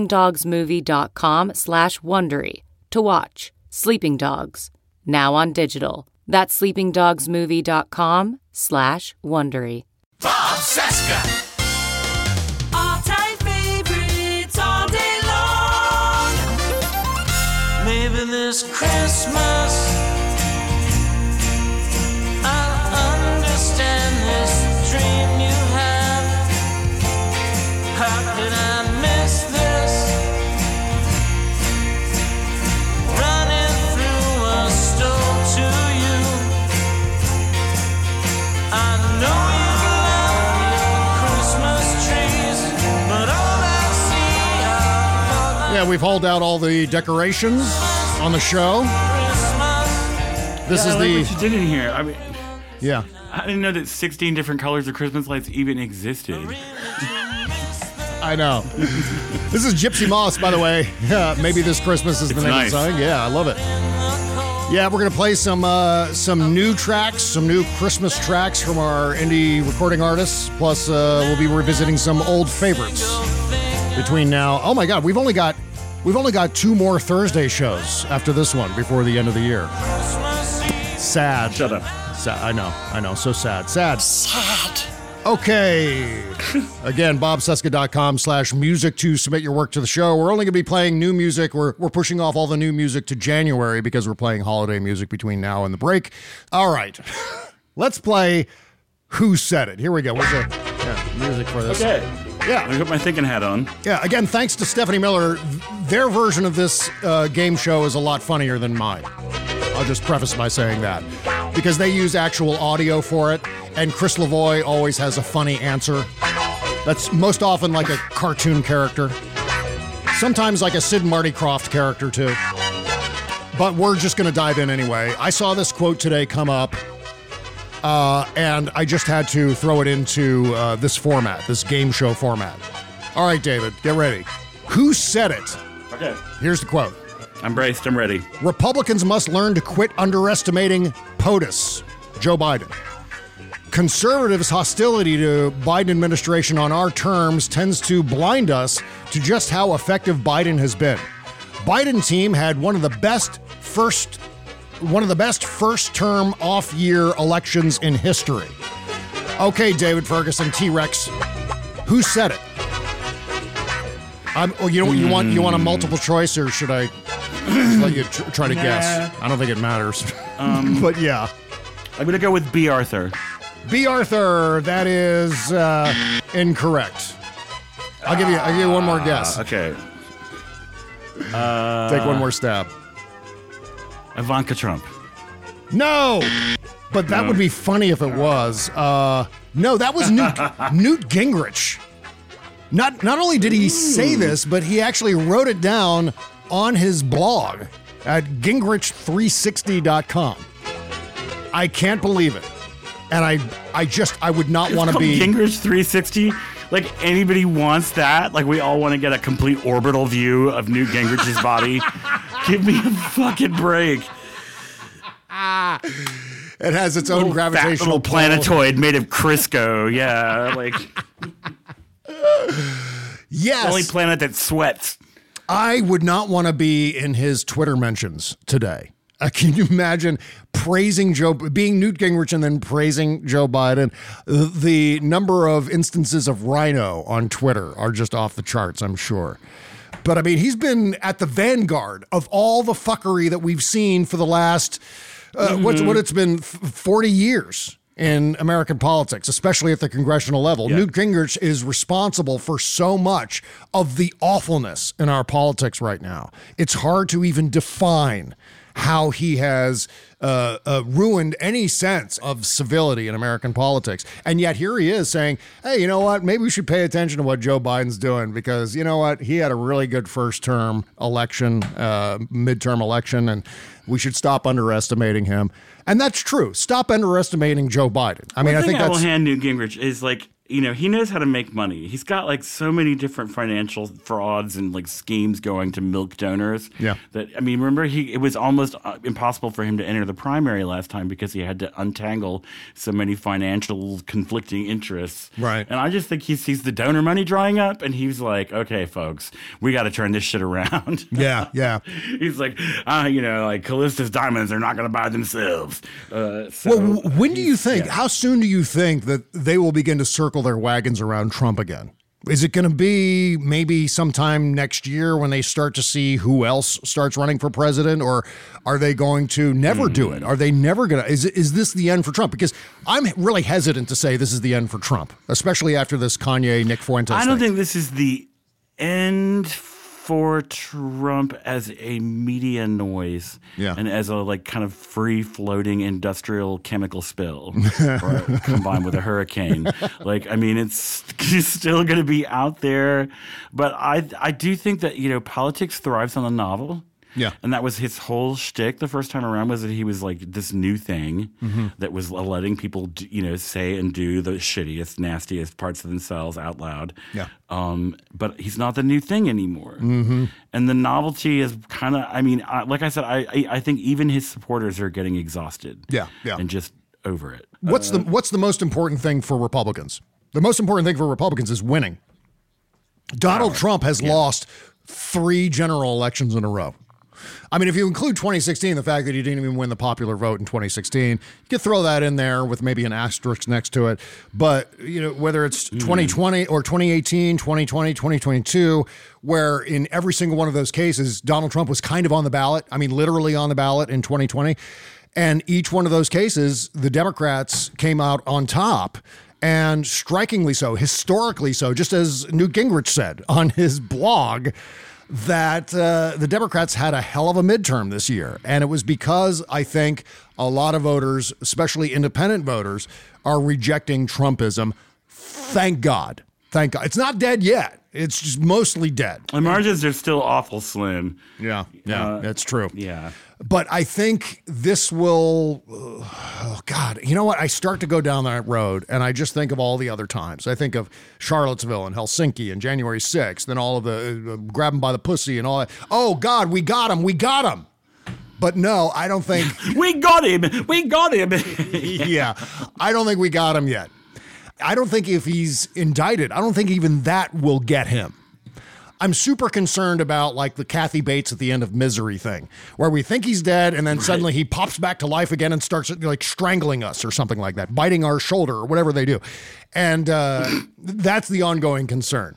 [SPEAKER 11] sleepingdogsmovie.com/Wondery to watch Sleeping Dogs, now on digital. That's sleepingdogsmovie.com/Wondery.
[SPEAKER 12] Bob Cesca. All-time favorites all day long. Maybe this Christmas I'll understand this dream you have. How could I miss this? Running through a store to you. I know you love your Christmas trees, but all I see are...
[SPEAKER 4] Yeah, we've hauled out all the decorations on the show. This is
[SPEAKER 9] what you did in here. I mean,
[SPEAKER 4] yeah.
[SPEAKER 9] I didn't know that 16 different colors of Christmas lights even existed.
[SPEAKER 4] I know. This is Gypsy Moss, by the way. Maybe This Christmas is the name of the song. Yeah, I love it. Yeah, we're going to play some new tracks, some new Christmas tracks from our indie recording artists. Plus, we'll be revisiting some old favorites between now. Oh my God, we've only got 2 more Thursday shows after this one before the end of the year. Sad.
[SPEAKER 9] Shut up.
[SPEAKER 4] Sad. I know. So sad. Sad. Okay. Again, bobcesca.com/music to submit your work to the show. We're only going to be playing new music. We're pushing off all the new music to January because we're playing holiday music between now and the break. All right. Let's play Who Said It. Here we go. Where's the music for this?
[SPEAKER 9] Okay.
[SPEAKER 4] Yeah.
[SPEAKER 9] I got my thinking hat on.
[SPEAKER 4] Yeah. Again, thanks to Stephanie Miller. Their version of this game show is a lot funnier than mine. I'll just preface by saying that. Because they use actual audio for it, and Chris Lavoie always has a funny answer. That's most often like a cartoon character. Sometimes like a Sid and Marty Krofft character, too. But we're just going to dive in anyway. I saw this quote today come up, and I just had to throw it into this format, this game show format. All right, David, get ready. Who said it?
[SPEAKER 9] Okay.
[SPEAKER 4] Here's the quote.
[SPEAKER 9] I'm braced. I'm ready.
[SPEAKER 4] Republicans must learn to quit underestimating POTUS, Joe Biden. Conservatives' hostility to Biden administration on our terms tends to blind us to just how effective Biden has been. Biden team had one of the best first-term off-year elections in history. Okay, David Ferguson, T-Rex, who said it? You want a multiple choice, or should I let you try to guess? I don't think it matters. But yeah.
[SPEAKER 9] I'm going to go with B. Arthur.
[SPEAKER 4] B. Arthur, that is incorrect. I'll give you one more guess.
[SPEAKER 9] Okay.
[SPEAKER 4] Take one more stab.
[SPEAKER 9] Ivanka Trump.
[SPEAKER 4] No! But that would be funny if it was. No, that was Newt Gingrich. Not only did he say this, but he actually wrote it down on his blog at gingrich360.com. I can't believe it. And I would not want to be...
[SPEAKER 9] Gingrich 360? Like, anybody wants that? Like, we all want to get a complete orbital view of Newt Gingrich's body? Give me a fucking break.
[SPEAKER 4] It has its own gravitational
[SPEAKER 9] pull. Planetoid made of Crisco. Yeah, like...
[SPEAKER 4] Yes.
[SPEAKER 9] The only planet that sweats.
[SPEAKER 4] I would not want to be in his Twitter mentions today. Can you imagine being Newt Gingrich and then praising Joe Biden? The number of instances of Rhino on Twitter are just off the charts, I'm sure. But I mean, he's been at the vanguard of all the fuckery that we've seen for the last, what it's been 40 years in American politics, especially at the congressional level. Yeah. Newt Gingrich is responsible for so much of the awfulness in our politics right now. It's hard to even define how he has ruined any sense of civility in American politics. And yet here he is saying, hey, you know what? Maybe we should pay attention to what Joe Biden's doing because, you know what? He had a really good first-term election, midterm election, and we should stop underestimating him. And that's true. Stop underestimating Joe Biden. I mean, I think
[SPEAKER 9] I will hand Newt Gingrich is like you know, he knows how to make money. He's got like so many different financial frauds and like schemes going to milk donors.
[SPEAKER 4] Yeah.
[SPEAKER 9] That, I mean, remember, it was almost impossible for him to enter the primary last time because he had to untangle so many financial conflicting interests.
[SPEAKER 4] Right.
[SPEAKER 9] And I just think he sees the donor money drying up and he's like, okay, folks, we got to turn this shit around.
[SPEAKER 4] Yeah.
[SPEAKER 9] He's like, you know, like Callista's diamonds are not going to buy themselves.
[SPEAKER 4] Well, when do you think, how soon do you think that they will begin to circle their wagons around Trump again? Is it going to be maybe sometime next year when they start to see who else starts running for president, or are they going to never do it? Are they never going to? Is this the end for Trump? Because I'm really hesitant to say this is the end for Trump, especially after this Kanye Nick Fuentes
[SPEAKER 9] I don't
[SPEAKER 4] thing.
[SPEAKER 9] think this is the end for Trump as a media noise and as a like kind of free floating industrial chemical spill or combined with a hurricane. Like, I mean, it's still going to be out there, but I do think that, you know, politics thrives on the novel.
[SPEAKER 4] Yeah.
[SPEAKER 9] And that was his whole shtick the first time around, was that he was like this new thing that was letting people, you know, say and do the shittiest, nastiest parts of themselves out loud.
[SPEAKER 4] Yeah.
[SPEAKER 9] But he's not the new thing anymore. And the novelty is kind of, I mean, like I said, I think even his supporters are getting exhausted.
[SPEAKER 4] Yeah.
[SPEAKER 9] And just over it.
[SPEAKER 4] What's the most important thing for Republicans? The most important thing for Republicans is winning. Donald Trump has lost 3 general elections in a row. I mean, if you include 2016, the fact that he didn't even win the popular vote in 2016, you could throw that in there with maybe an asterisk next to it. But, you know, whether it's 2020 or 2018, 2020, 2022, where in every single one of those cases, Donald Trump was kind of on the ballot. I mean, literally on the ballot in 2020. And each one of those cases, the Democrats came out on top. And strikingly so, historically so, just as Newt Gingrich said on his blog, that the Democrats had a hell of a midterm this year. And it was because I think a lot of voters, especially independent voters, are rejecting Trumpism. Thank God. Thank God. It's not dead yet. It's just mostly dead.
[SPEAKER 9] The margins are still awful slim.
[SPEAKER 4] Yeah, that's true.
[SPEAKER 9] Yeah.
[SPEAKER 4] But I think this will, oh God, you know what? I start to go down that road and I just think of all the other times. I think of Charlottesville and Helsinki and January 6th and all of the grab him by the pussy and all that. Oh God, we got him. But no, I don't think.
[SPEAKER 9] We got him.
[SPEAKER 4] Yeah, I don't think we got him yet. I don't think if he's indicted, I don't think even that will get him. I'm super concerned about like the Kathy Bates at the end of Misery thing, where we think he's dead and then suddenly he pops back to life again and starts like strangling us or something like that, biting our shoulder or whatever they do. And that's the ongoing concern.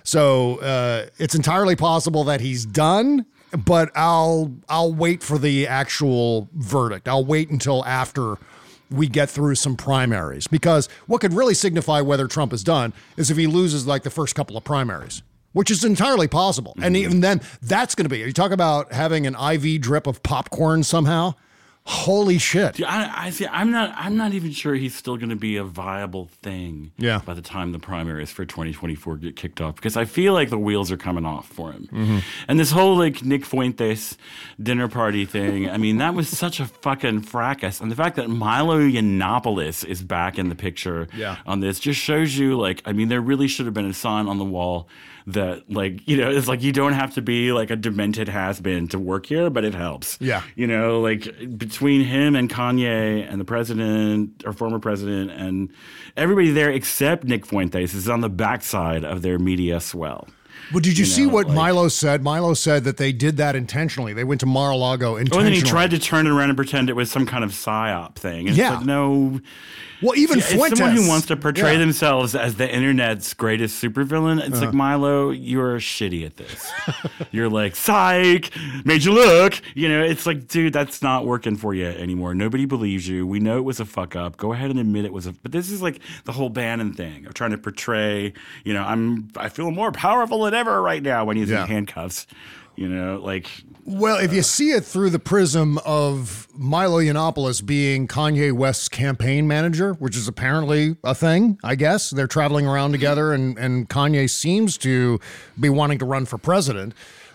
[SPEAKER 4] So it's entirely possible that he's done, but I'll wait for the actual verdict. I'll wait until after we get through some primaries, because what could really signify whether Trump is done is if he loses like the first couple of primaries, which is entirely possible. Mm-hmm. And even then, that's going to be, you talk about having an IV drip of popcorn somehow. Holy shit.
[SPEAKER 9] Dude, I see. I'm not even sure he's still going to be a viable thing by the time the primaries for 2024 get kicked off, because I feel like the wheels are coming off for him. Mm-hmm. And this whole like Nick Fuentes dinner party thing, I mean, that was such a fucking fracas. And the fact that Milo Yiannopoulos is back in the picture on this just shows you, like, I mean, there really should have been a sign on the wall that, like, you know, it's like you don't have to be like a demented has-been to work here, but it helps.
[SPEAKER 4] Yeah.
[SPEAKER 9] You know, like between him and Kanye and the president or former president and everybody there except Nick Fuentes is on the backside of their media swell.
[SPEAKER 4] Well, did you see what Milo said? Milo said that they did that intentionally. They went to Mar-a-Lago intentionally.
[SPEAKER 9] Oh, and then he tried to turn it around and pretend it was some kind of psyop thing. And it's like, no.
[SPEAKER 4] Well, even Fuentes.
[SPEAKER 9] Someone who wants to portray themselves as the internet's greatest supervillain. It's like, Milo, you're shitty at this. You're like, psych, made you look. You know, it's like, dude, that's not working for you anymore. Nobody believes you. We know it was a fuck up. Go ahead and admit it was but this is like the whole Bannon thing of trying to portray, you know, I feel more powerful than ever right now when he's in handcuffs. You know, like.
[SPEAKER 4] Well, if you see it through the prism of Milo Yiannopoulos being Kanye West's campaign manager, which is apparently a thing, I guess. They're traveling around together and Kanye seems to be wanting to run for president.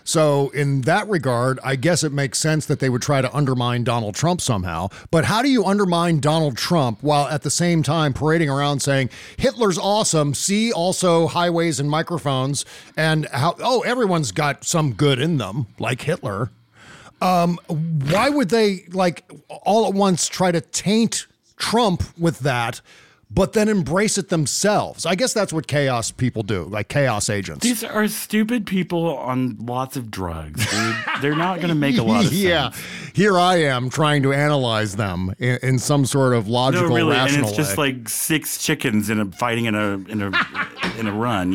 [SPEAKER 4] So in that regard, I guess it makes sense that they would try to undermine Donald Trump somehow. But how do you undermine Donald Trump while at the same time parading around saying Hitler's awesome, see also highways and microphones, and how, everyone's got some good in them, like Hitler. Why would they all at once try to taint Trump with that, but then embrace it themselves? I guess that's what chaos people do, like chaos agents.
[SPEAKER 9] These are stupid people on lots of drugs. They're not going to make a lot of sense.
[SPEAKER 4] Yeah, here I am trying to analyze them in some sort of logical, rational
[SPEAKER 9] and it's just
[SPEAKER 4] way.
[SPEAKER 9] like 6 chickens fighting in a run.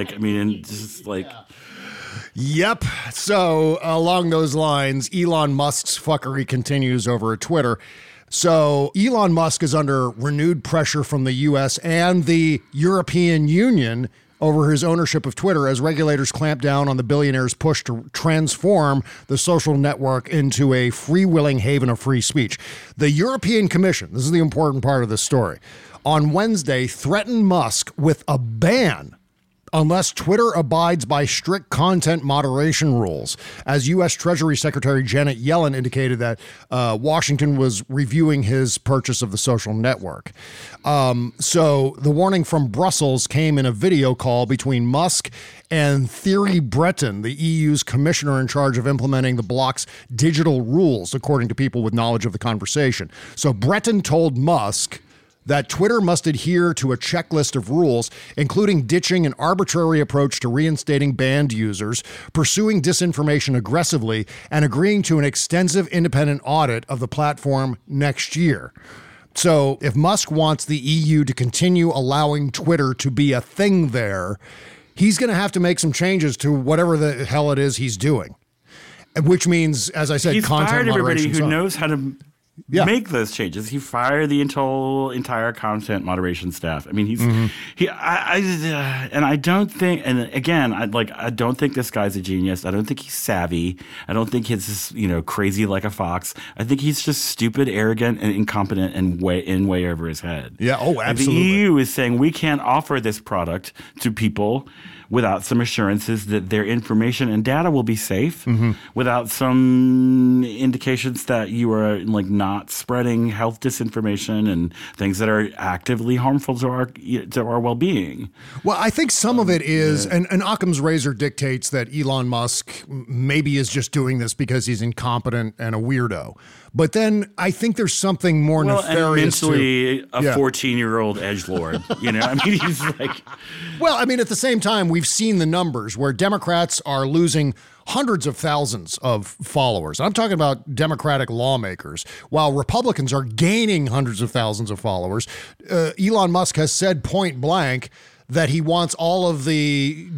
[SPEAKER 4] Yep. So along those lines, Elon Musk's fuckery continues over at Twitter. So Elon Musk is under renewed pressure from the U.S. and the European Union over his ownership of Twitter as regulators clamp down on the billionaire's push to transform the social network into a freewheeling haven of free speech. The European Commission, this is the important part of this story, on Wednesday threatened Musk with a ban unless Twitter abides by strict content moderation rules, as U.S. Treasury Secretary Janet Yellen indicated that Washington was reviewing his purchase of the social network. So the warning from Brussels came in a video call between Musk and Thierry Breton, the EU's commissioner in charge of implementing the bloc's digital rules, according to people with knowledge of the conversation. So Breton told Musk that Twitter must adhere to a checklist of rules, including ditching an arbitrary approach to reinstating banned users, pursuing disinformation aggressively, and agreeing to an extensive independent audit of the platform next year. So if Musk wants the EU to continue allowing Twitter to be a thing there, he's going to have to make some changes to whatever the hell it is he's doing. Which means, as I said,
[SPEAKER 9] he's
[SPEAKER 4] content
[SPEAKER 9] fired everybody
[SPEAKER 4] moderation.
[SPEAKER 9] who knows how to make those changes. He fired the entire content moderation staff. I mean, I don't think, and again, I don't think this guy's a genius. I don't think he's savvy. I don't think he's crazy like a fox. I think he's just stupid, arrogant, and incompetent, and way over his head.
[SPEAKER 4] Yeah. Oh, absolutely.
[SPEAKER 9] And the EU is saying we can't offer this product to people without some assurances that their information and data will be safe, without some indications that you are not spreading health disinformation and things that are actively harmful to our well-being.
[SPEAKER 4] Well, I think some of it is, and Occam's razor dictates that Elon Musk maybe is just doing this because he's incompetent and a weirdo. But then I think there's something more nefarious
[SPEAKER 9] and mentally
[SPEAKER 4] too.
[SPEAKER 9] a 14-year-old edgelord. He's like...
[SPEAKER 4] Well, I mean, at the same time, we've seen the numbers where Democrats are losing hundreds of thousands of followers. I'm talking about Democratic lawmakers, while Republicans are gaining hundreds of thousands of followers. Elon Musk has said point blank that he wants all of the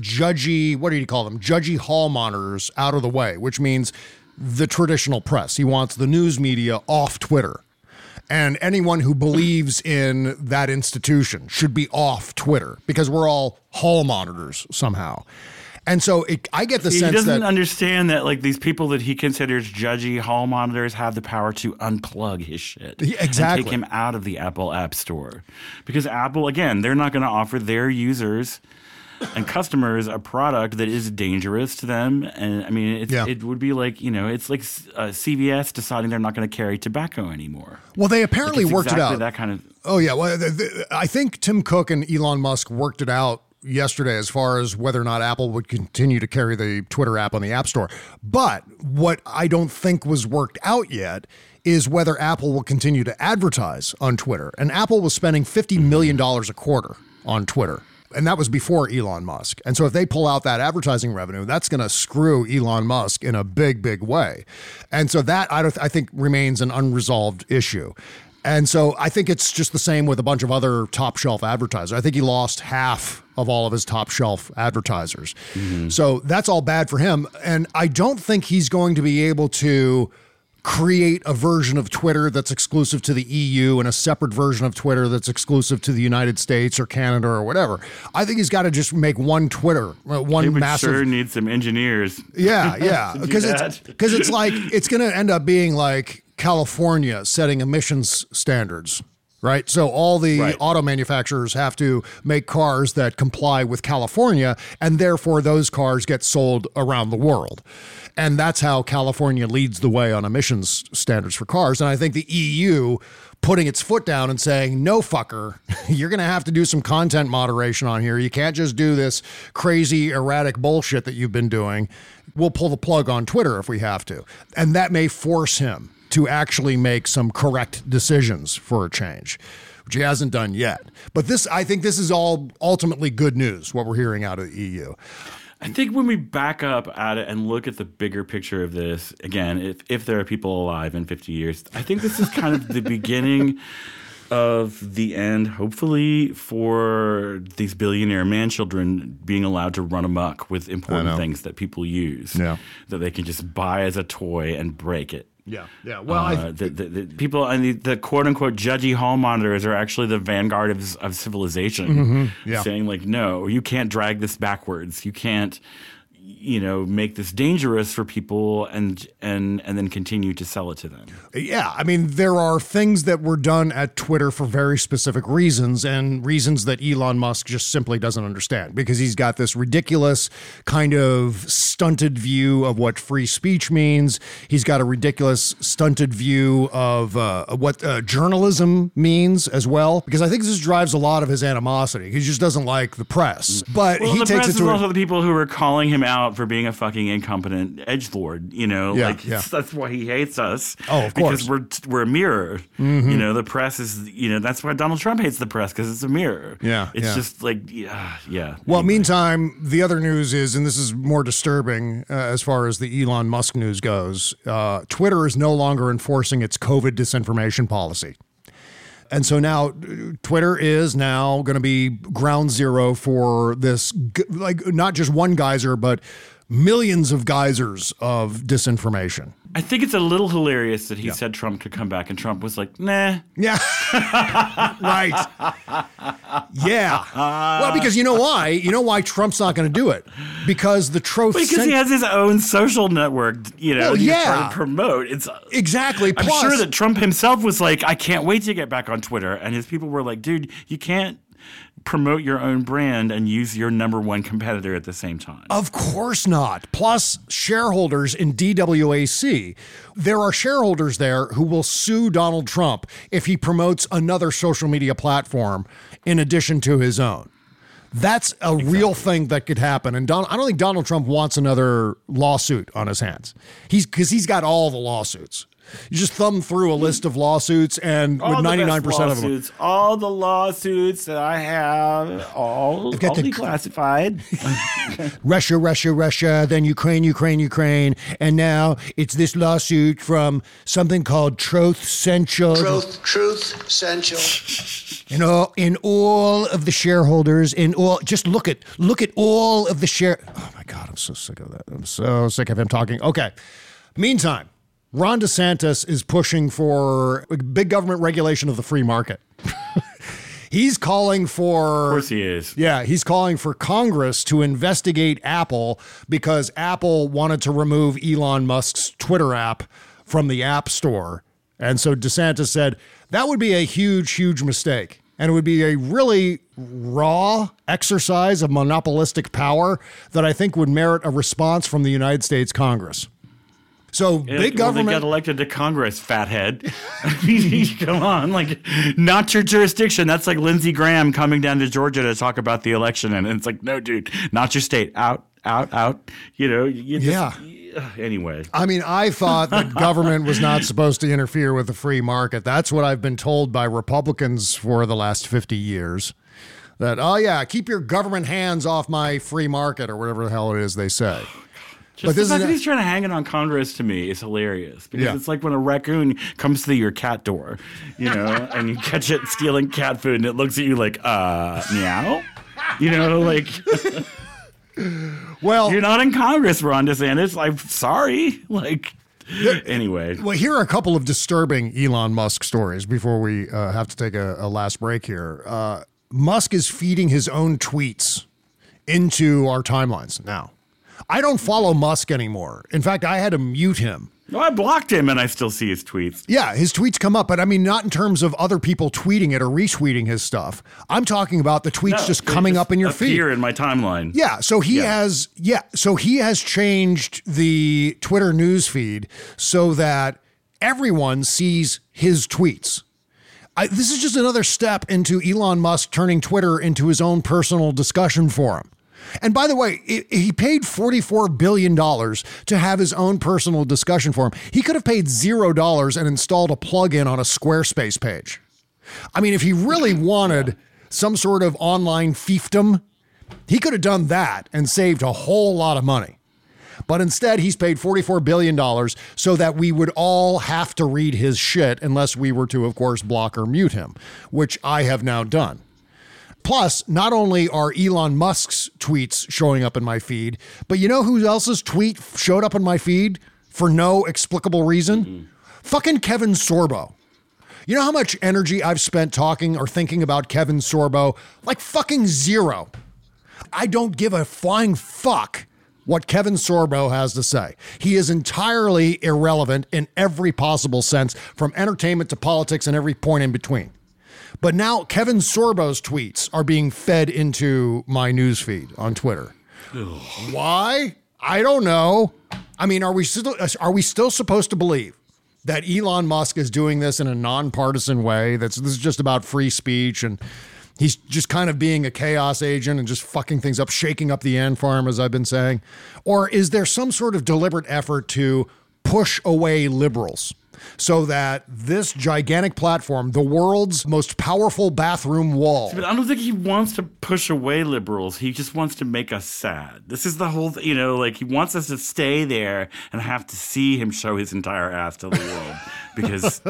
[SPEAKER 4] judgy hall monitors out of the way, which means the traditional press. He wants the news media off Twitter. And anyone who believes in that institution should be off Twitter because we're all hall monitors somehow. And so I get the sense that...
[SPEAKER 9] He doesn't understand that these people that he considers judgy hall monitors have the power to unplug his shit.
[SPEAKER 4] Exactly.
[SPEAKER 9] And take him out of the Apple App Store. Because Apple, again, they're not going to offer their users and customers a product that is dangerous to them. And I mean, it would be it's like CVS deciding they're not going to carry tobacco anymore.
[SPEAKER 4] Well, they apparently worked it out.
[SPEAKER 9] That kind of.
[SPEAKER 4] Oh yeah, well, I think Tim Cook and Elon Musk worked it out yesterday as far as whether or not Apple would continue to carry the Twitter app on the App Store. But what I don't think was worked out yet is whether Apple will continue to advertise on Twitter. And Apple was spending $50 million a quarter on Twitter. And that was before Elon Musk. And so if they pull out that advertising revenue, that's going to screw Elon Musk in a big, big way. And so that, I think, remains an unresolved issue. And so I think it's just the same with a bunch of other top shelf advertisers. I think he lost half of all of his top shelf advertisers. So that's all bad for him. And I don't think he's going to be able to create a version of Twitter that's exclusive to the EU and a separate version of Twitter that's exclusive to the United States or Canada or whatever. I think he's got to just make one Twitter, one massive.
[SPEAKER 9] Sure need some engineers.
[SPEAKER 4] Yeah, because it's like it's going to end up being like California setting emissions standards. right? So all the auto manufacturers have to make cars that comply with California, and therefore those cars get sold around the world. And that's how California leads the way on emissions standards for cars. And I think the EU putting its foot down and saying, no, fucker, you're going to have to do some content moderation on here. You can't just do this crazy, erratic bullshit that you've been doing. We'll pull the plug on Twitter if we have to. And that may force him to actually make some correct decisions for a change, which he hasn't done yet. But I think this is all ultimately good news, what we're hearing out of the EU.
[SPEAKER 9] I think when we back up at it and look at the bigger picture of this, again, if there are people alive in 50 years, I think this is kind of the beginning of the end, hopefully, for these billionaire man-children being allowed to run amok with important things that people use, that they can just buy as a toy and break it.
[SPEAKER 4] Yeah. Well,
[SPEAKER 9] the people and the quote-unquote judgy hall monitors are actually the vanguard of civilization, saying like, no, you can't drag this backwards. You can't, make this dangerous for people and then continue to sell it to them.
[SPEAKER 4] Yeah, I mean, there are things that were done at Twitter for very specific reasons and reasons that Elon Musk just simply doesn't understand, because he's got this ridiculous kind of stunted view of what free speech means. He's got a ridiculous stunted view of what journalism means as well, because I think this drives a lot of his animosity. He just doesn't like the press. But he takes it to
[SPEAKER 9] also the people who are calling him out for being a fucking incompetent edgelord, that's why he hates us.
[SPEAKER 4] Oh, of course.
[SPEAKER 9] Because we're a mirror. The press is, that's why Donald Trump hates the press, because it's a mirror. It's just like,
[SPEAKER 4] Well, meantime, the other news is, and this is more disturbing as far as the Elon Musk news goes, Twitter is no longer enforcing its COVID disinformation policy. And so now Twitter is now going to be ground zero for this, like not just one geyser, but millions of geysers of disinformation.
[SPEAKER 9] I think it's a little hilarious that he said Trump could come back, and Trump was like, nah.
[SPEAKER 4] Yeah. Right. Yeah. Well, because you know why? You know why Trump's not going to do it? Because the truth.
[SPEAKER 9] Because he has his own social network, he's trying to promote. It's
[SPEAKER 4] exactly.
[SPEAKER 9] I'm sure that Trump himself was like, I can't wait to get back on Twitter. And his people were like, dude, you can't promote your own brand and use your number one competitor at the same time.
[SPEAKER 4] Of course not. Plus, shareholders in DWAC, there are shareholders there who will sue Donald Trump if he promotes another social media platform in addition to his own. That's a real thing that could happen. And I don't think Donald Trump wants another lawsuit on his hands. Because he's got all the lawsuits. You just thumb through a list of lawsuits, and with 99% of them,
[SPEAKER 9] all the lawsuits that I have, all declassified.
[SPEAKER 4] Russia, then Ukraine, and now it's this lawsuit from something called Truth Central.
[SPEAKER 6] Truth Central.
[SPEAKER 4] In all of the shareholders, just look at all of the share. Oh my God, I'm so sick of that. I'm so sick of him talking. Okay. Meantime, Ron DeSantis is pushing for big government regulation of the free market. He's calling for...
[SPEAKER 9] Of course he is.
[SPEAKER 4] Yeah, he's calling for Congress to investigate Apple because Apple wanted to remove Elon Musk's Twitter app from the App Store. And so DeSantis said that would be a huge, huge mistake. And it would be a really raw exercise of monopolistic power that I think would merit a response from the United States Congress. So big government.
[SPEAKER 9] They got elected to Congress, fathead. Come on, not your jurisdiction. That's like Lindsey Graham coming down to Georgia to talk about the election, and it's like, no, dude, not your state. Out. Anyway.
[SPEAKER 4] I mean, I thought that government was not supposed to interfere with the free market. That's what I've been told by Republicans for the last 50 years. That, keep your government hands off my free market, or whatever the hell it is they say.
[SPEAKER 9] Just the fact that he's trying to hang it on Congress to me is hilarious because it's like when a raccoon comes to your cat door, and you catch it stealing cat food and it looks at you like, meow? Well, you're not in Congress, Ron DeSantis. I'm sorry. Anyway.
[SPEAKER 4] Well, here are a couple of disturbing Elon Musk stories before we have to take a last break here. Musk is feeding his own tweets into our timelines now. I don't follow Musk anymore. In fact, I had to mute him.
[SPEAKER 9] No, I blocked him and I still see his tweets.
[SPEAKER 4] Yeah, his tweets come up, but I mean, not in terms of other people tweeting it or retweeting his stuff. I'm talking about the tweets just coming up in your feed.
[SPEAKER 9] Here in my timeline.
[SPEAKER 4] Yeah, so he has changed the Twitter news feed so that everyone sees his tweets. This is just another step into Elon Musk turning Twitter into his own personal discussion forum. And by the way, he paid $44 billion to have his own personal discussion forum. He could have paid $0 and installed a plugin on a Squarespace page. I mean, if he really wanted some sort of online fiefdom, he could have done that and saved a whole lot of money. But instead, he's paid $44 billion so that we would all have to read his shit unless we were to, of course, block or mute him, which I have now done. Plus, not only are Elon Musk's tweets showing up in my feed, but you know who else's tweet showed up in my feed for no explicable reason? Mm-hmm. Fucking Kevin Sorbo. You know how much energy I've spent talking or thinking about Kevin Sorbo? Like fucking zero. I don't give a flying fuck what Kevin Sorbo has to say. He is entirely irrelevant in every possible sense, from entertainment to politics and every point in between. But now Kevin Sorbo's tweets are being fed into my newsfeed on Twitter. Why? I don't know. I mean, are we still supposed to believe that Elon Musk is doing this in a nonpartisan way? This is just about free speech and he's just kind of being a chaos agent and just fucking things up, shaking up the ant farm, as I've been saying? Or is there some sort of deliberate effort to push away liberals so that this gigantic platform, the world's most powerful bathroom wall.
[SPEAKER 9] But I don't think he wants to push away liberals. He just wants to make us sad. This is the whole, like he wants us to stay there and have to see him show his entire ass to the world. Because,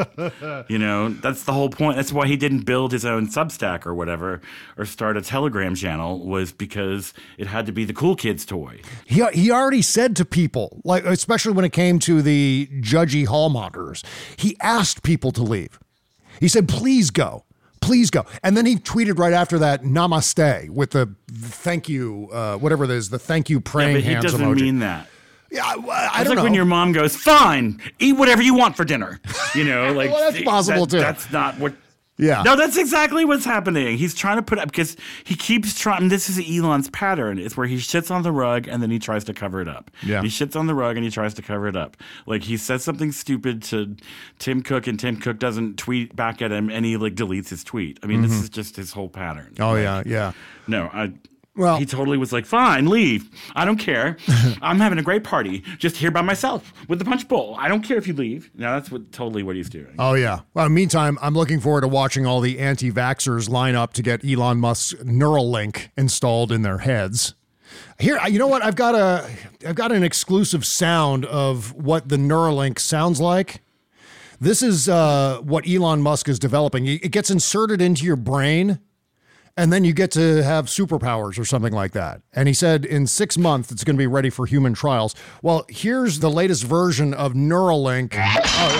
[SPEAKER 9] that's the whole point. That's why he didn't build his own Substack or whatever, or start a Telegram channel, was because it had to be the cool kid's toy.
[SPEAKER 4] He already said to people, like especially when it came to the judgy hall monitors, he asked people to leave. He said, please go. Please go. And then he tweeted right after that, namaste, with the thank you, whatever it is, the thank you praying hands emoji.
[SPEAKER 9] He doesn't mean that.
[SPEAKER 4] Yeah, I
[SPEAKER 9] don't know. It's like when your mom goes, fine, eat whatever you want for dinner. Well,
[SPEAKER 4] that's possible too.
[SPEAKER 9] That's not what.
[SPEAKER 4] Yeah.
[SPEAKER 9] No, that's exactly what's happening. He's trying to put up, because he keeps trying. This is Elon's pattern. It's where he shits on the rug and then he tries to cover it up.
[SPEAKER 4] Yeah.
[SPEAKER 9] He shits on the rug and he tries to cover it up. Like he says something stupid to Tim Cook and Tim Cook doesn't tweet back at him and he deletes his tweet. I mean, This is just his whole pattern.
[SPEAKER 4] Oh, yeah.
[SPEAKER 9] No, he totally was like, fine, leave. I don't care. I'm having a great party just here by myself with the punch bowl. I don't care if you leave. Now, that's totally what he's doing.
[SPEAKER 4] Oh, yeah. Well, meantime, I'm looking forward to watching all the anti-vaxxers line up to get Elon Musk's Neuralink installed in their heads. Here, you know what? I've got an exclusive sound of what the Neuralink sounds like. This is what Elon Musk is developing. It gets inserted into your brain, and then you get to have superpowers or something like that. And he said in 6 months, it's going to be ready for human trials. Well, here's the latest version of Neuralink. Oh,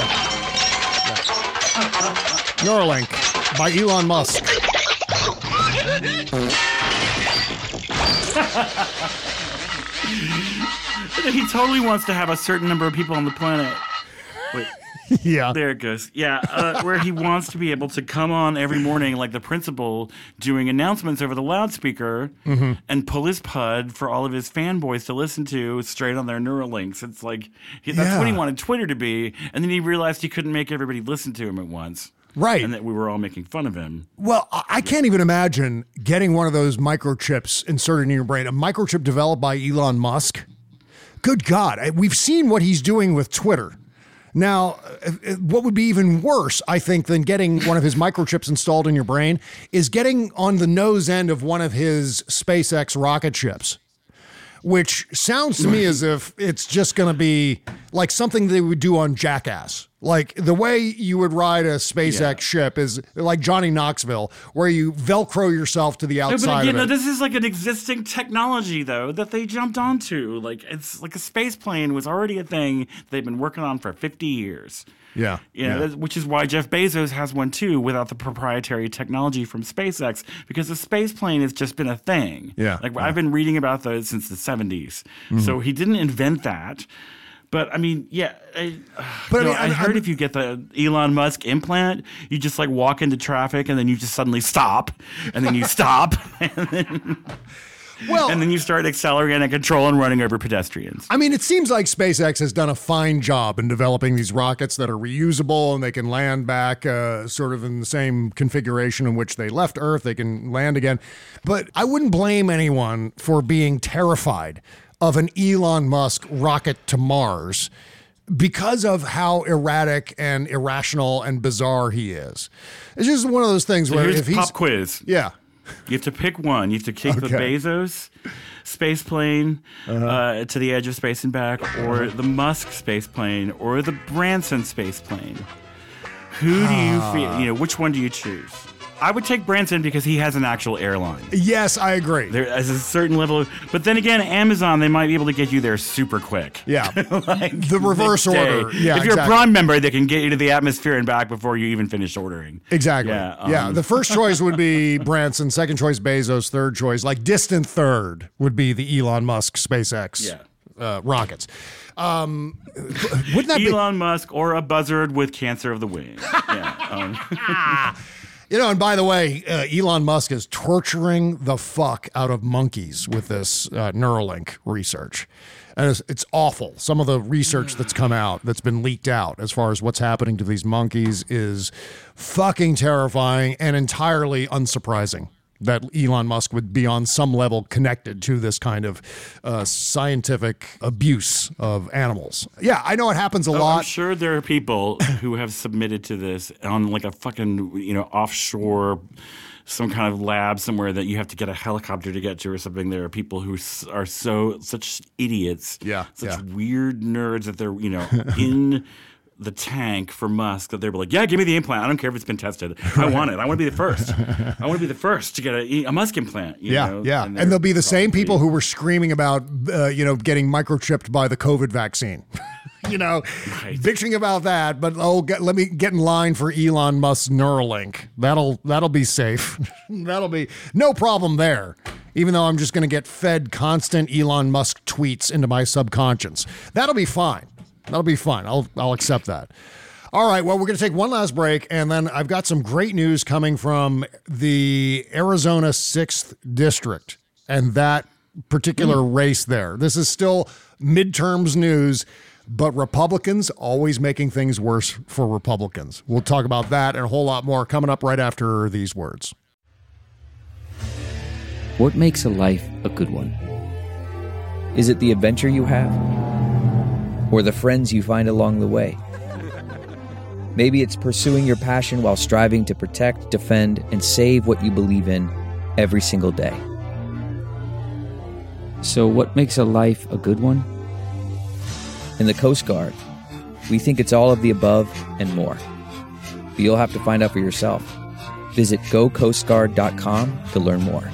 [SPEAKER 4] yeah. Neuralink by Elon Musk.
[SPEAKER 9] He totally wants to have a certain number of people on the planet. Wait.
[SPEAKER 4] Yeah.
[SPEAKER 9] There it goes. Yeah, where he wants to be able to come on every morning like the principal doing announcements over the loudspeaker and pull his pud for all of his fanboys to listen to straight on their Neuralinks. It's like, that's what he wanted Twitter to be, and then he realized he couldn't make everybody listen to him at once.
[SPEAKER 4] Right.
[SPEAKER 9] And that we were all making fun of him.
[SPEAKER 4] Well, I can't even imagine getting one of those microchips inserted in your brain, a microchip developed by Elon Musk. Good God. We've seen what he's doing with Twitter. Now, what would be even worse, I think, than getting one of his microchips installed in your brain is getting on the nose end of one of his SpaceX rocket ships, which sounds to me as if it's just going to be like something they would do on Jackass. Like the way you would ride a SpaceX ship is like Johnny Knoxville, where you Velcro yourself to the outside
[SPEAKER 9] but
[SPEAKER 4] of it.
[SPEAKER 9] This is like an existing technology, though, that they jumped onto. Like, it's like a space plane was already a thing they've been working on for 50 years.
[SPEAKER 4] Yeah.
[SPEAKER 9] Which is why Jeff Bezos has one, too, without the proprietary technology from SpaceX, because the space plane has just been a thing.
[SPEAKER 4] Yeah.
[SPEAKER 9] Like, I've been reading about those since the 70s.
[SPEAKER 4] Mm-hmm.
[SPEAKER 9] So he didn't invent that. But I mean, I heard if you get the Elon Musk implant, you just like walk into traffic and then you just suddenly stop, and then you stop, and then you start accelerating and control and running over pedestrians.
[SPEAKER 4] I mean, it seems like SpaceX has done a fine job in developing these rockets that are reusable and they can land back sort of in the same configuration in which they left Earth. They can land again. But I wouldn't blame anyone for being terrified of an Elon Musk rocket to Mars because of how erratic and irrational and bizarre he is. It's just one of those things where
[SPEAKER 9] here's
[SPEAKER 4] if he's
[SPEAKER 9] pop quiz.
[SPEAKER 4] Yeah.
[SPEAKER 9] You have to pick one. You have to take the Bezos space plane to the edge of space and back, or the Musk space plane, or the Branson space plane. Who do you feel? Which one do you choose? I would take Branson because he has an actual airline.
[SPEAKER 4] Yes, I agree.
[SPEAKER 9] There is a certain level but then again, Amazon, they might be able to get you there super quick.
[SPEAKER 4] Yeah.
[SPEAKER 9] Like
[SPEAKER 4] the reverse order. Yeah,
[SPEAKER 9] if you're a Prime member, they can get you to the atmosphere and back before you even finish ordering.
[SPEAKER 4] Exactly. Yeah. The first choice would be Branson, second choice Bezos, third choice, like distant third, would be the Elon Musk SpaceX rockets. Wouldn't that
[SPEAKER 9] Elon Musk or a buzzard with cancer of the wing?
[SPEAKER 4] And by the way, Elon Musk is torturing the fuck out of monkeys with this Neuralink research. And it's awful. Some of the research that's come out, that's been leaked out as far as what's happening to these monkeys is fucking terrifying and entirely unsurprising that Elon Musk would be on some level connected to this kind of scientific abuse of animals. Yeah, I know it happens a lot.
[SPEAKER 9] I'm sure there are people who have submitted to this on like a fucking, offshore, some kind of lab somewhere that you have to get a helicopter to get to or something. There are people who are such idiots, such weird nerds that they're, in the tank for Musk that they were like, yeah, give me the implant. I don't care if it's been tested. I want it. I want to be the first. I want to be the first to get a Musk implant. You know?
[SPEAKER 4] And they'll be the same people who were screaming about, getting microchipped by the COVID vaccine. Bitching about that, but let me get in line for Elon Musk's Neuralink. That'll be safe. That'll be no problem there. Even though I'm just going to get fed constant Elon Musk tweets into my subconscious. That'll be fine. That'll be fine. I'll accept that. All right. Well, we're going to take one last break, and then I've got some great news coming from the Arizona 6th District and that particular race there. This is still midterms news, but Republicans always making things worse for Republicans. We'll talk about that and a whole lot more coming up right after these words.
[SPEAKER 1] What makes a life a good one? Is it the adventure you have? Or the friends you find along the way? Maybe it's pursuing your passion while striving to protect, defend, and save what you believe in every single day. So what makes a life a good one? In the Coast Guard, we think it's all of the above and more. But you'll have to find out for yourself. Visit gocoastguard.com to learn more.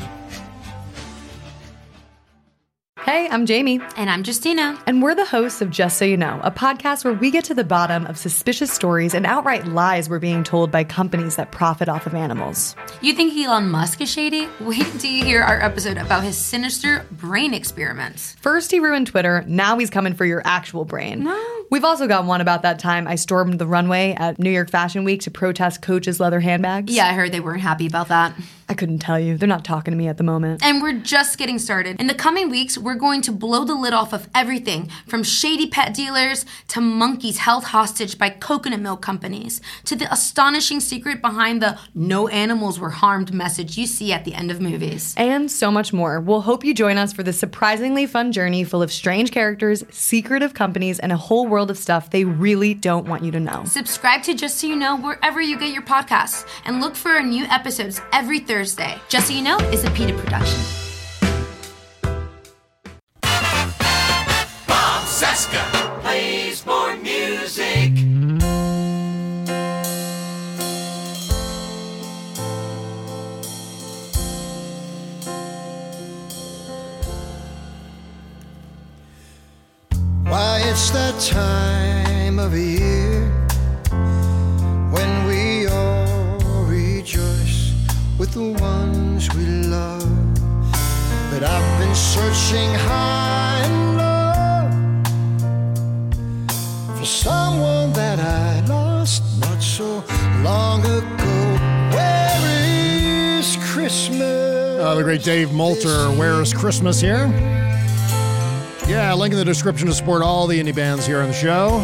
[SPEAKER 2] Hey, I'm Jamie.
[SPEAKER 3] And I'm Justina.
[SPEAKER 2] And we're the hosts of Just So You Know, a podcast where we get to the bottom of suspicious stories and outright lies we're being told by companies that profit off of animals.
[SPEAKER 3] You think Elon Musk is shady? Wait till you hear our episode about his sinister brain experiments.
[SPEAKER 2] First he ruined Twitter, now he's coming for your actual brain.
[SPEAKER 3] No.
[SPEAKER 2] We've also got one about that time I stormed the runway at New York Fashion Week to protest Coach's leather handbags.
[SPEAKER 3] Yeah, I heard they weren't happy about that.
[SPEAKER 2] I couldn't tell you. They're not talking to me at the moment.
[SPEAKER 3] And we're just getting started. In the coming weeks, we're going to blow the lid off of everything from shady pet dealers to monkeys held hostage by coconut milk companies to the astonishing secret behind the no animals were harmed message you see at the end of movies.
[SPEAKER 2] And so much more. We'll hope you join us for this surprisingly fun journey full of strange characters, secretive companies, and a whole world of stuff they really don't want you to know.
[SPEAKER 3] Subscribe to Just So You Know wherever you get your podcasts and look for our new episodes every Thursday. Just So You Know is a PETA production.
[SPEAKER 12] Bob Cesca. plays more music.
[SPEAKER 6] Why, it's that time of year when we all rejoice with the ones we love. But I've been searching high and low for someone that I lost not so long ago. Where is Christmas?
[SPEAKER 4] The great Dave Moulter, Where is Christmas here? Yeah, link in the description to support all the indie bands here on the show.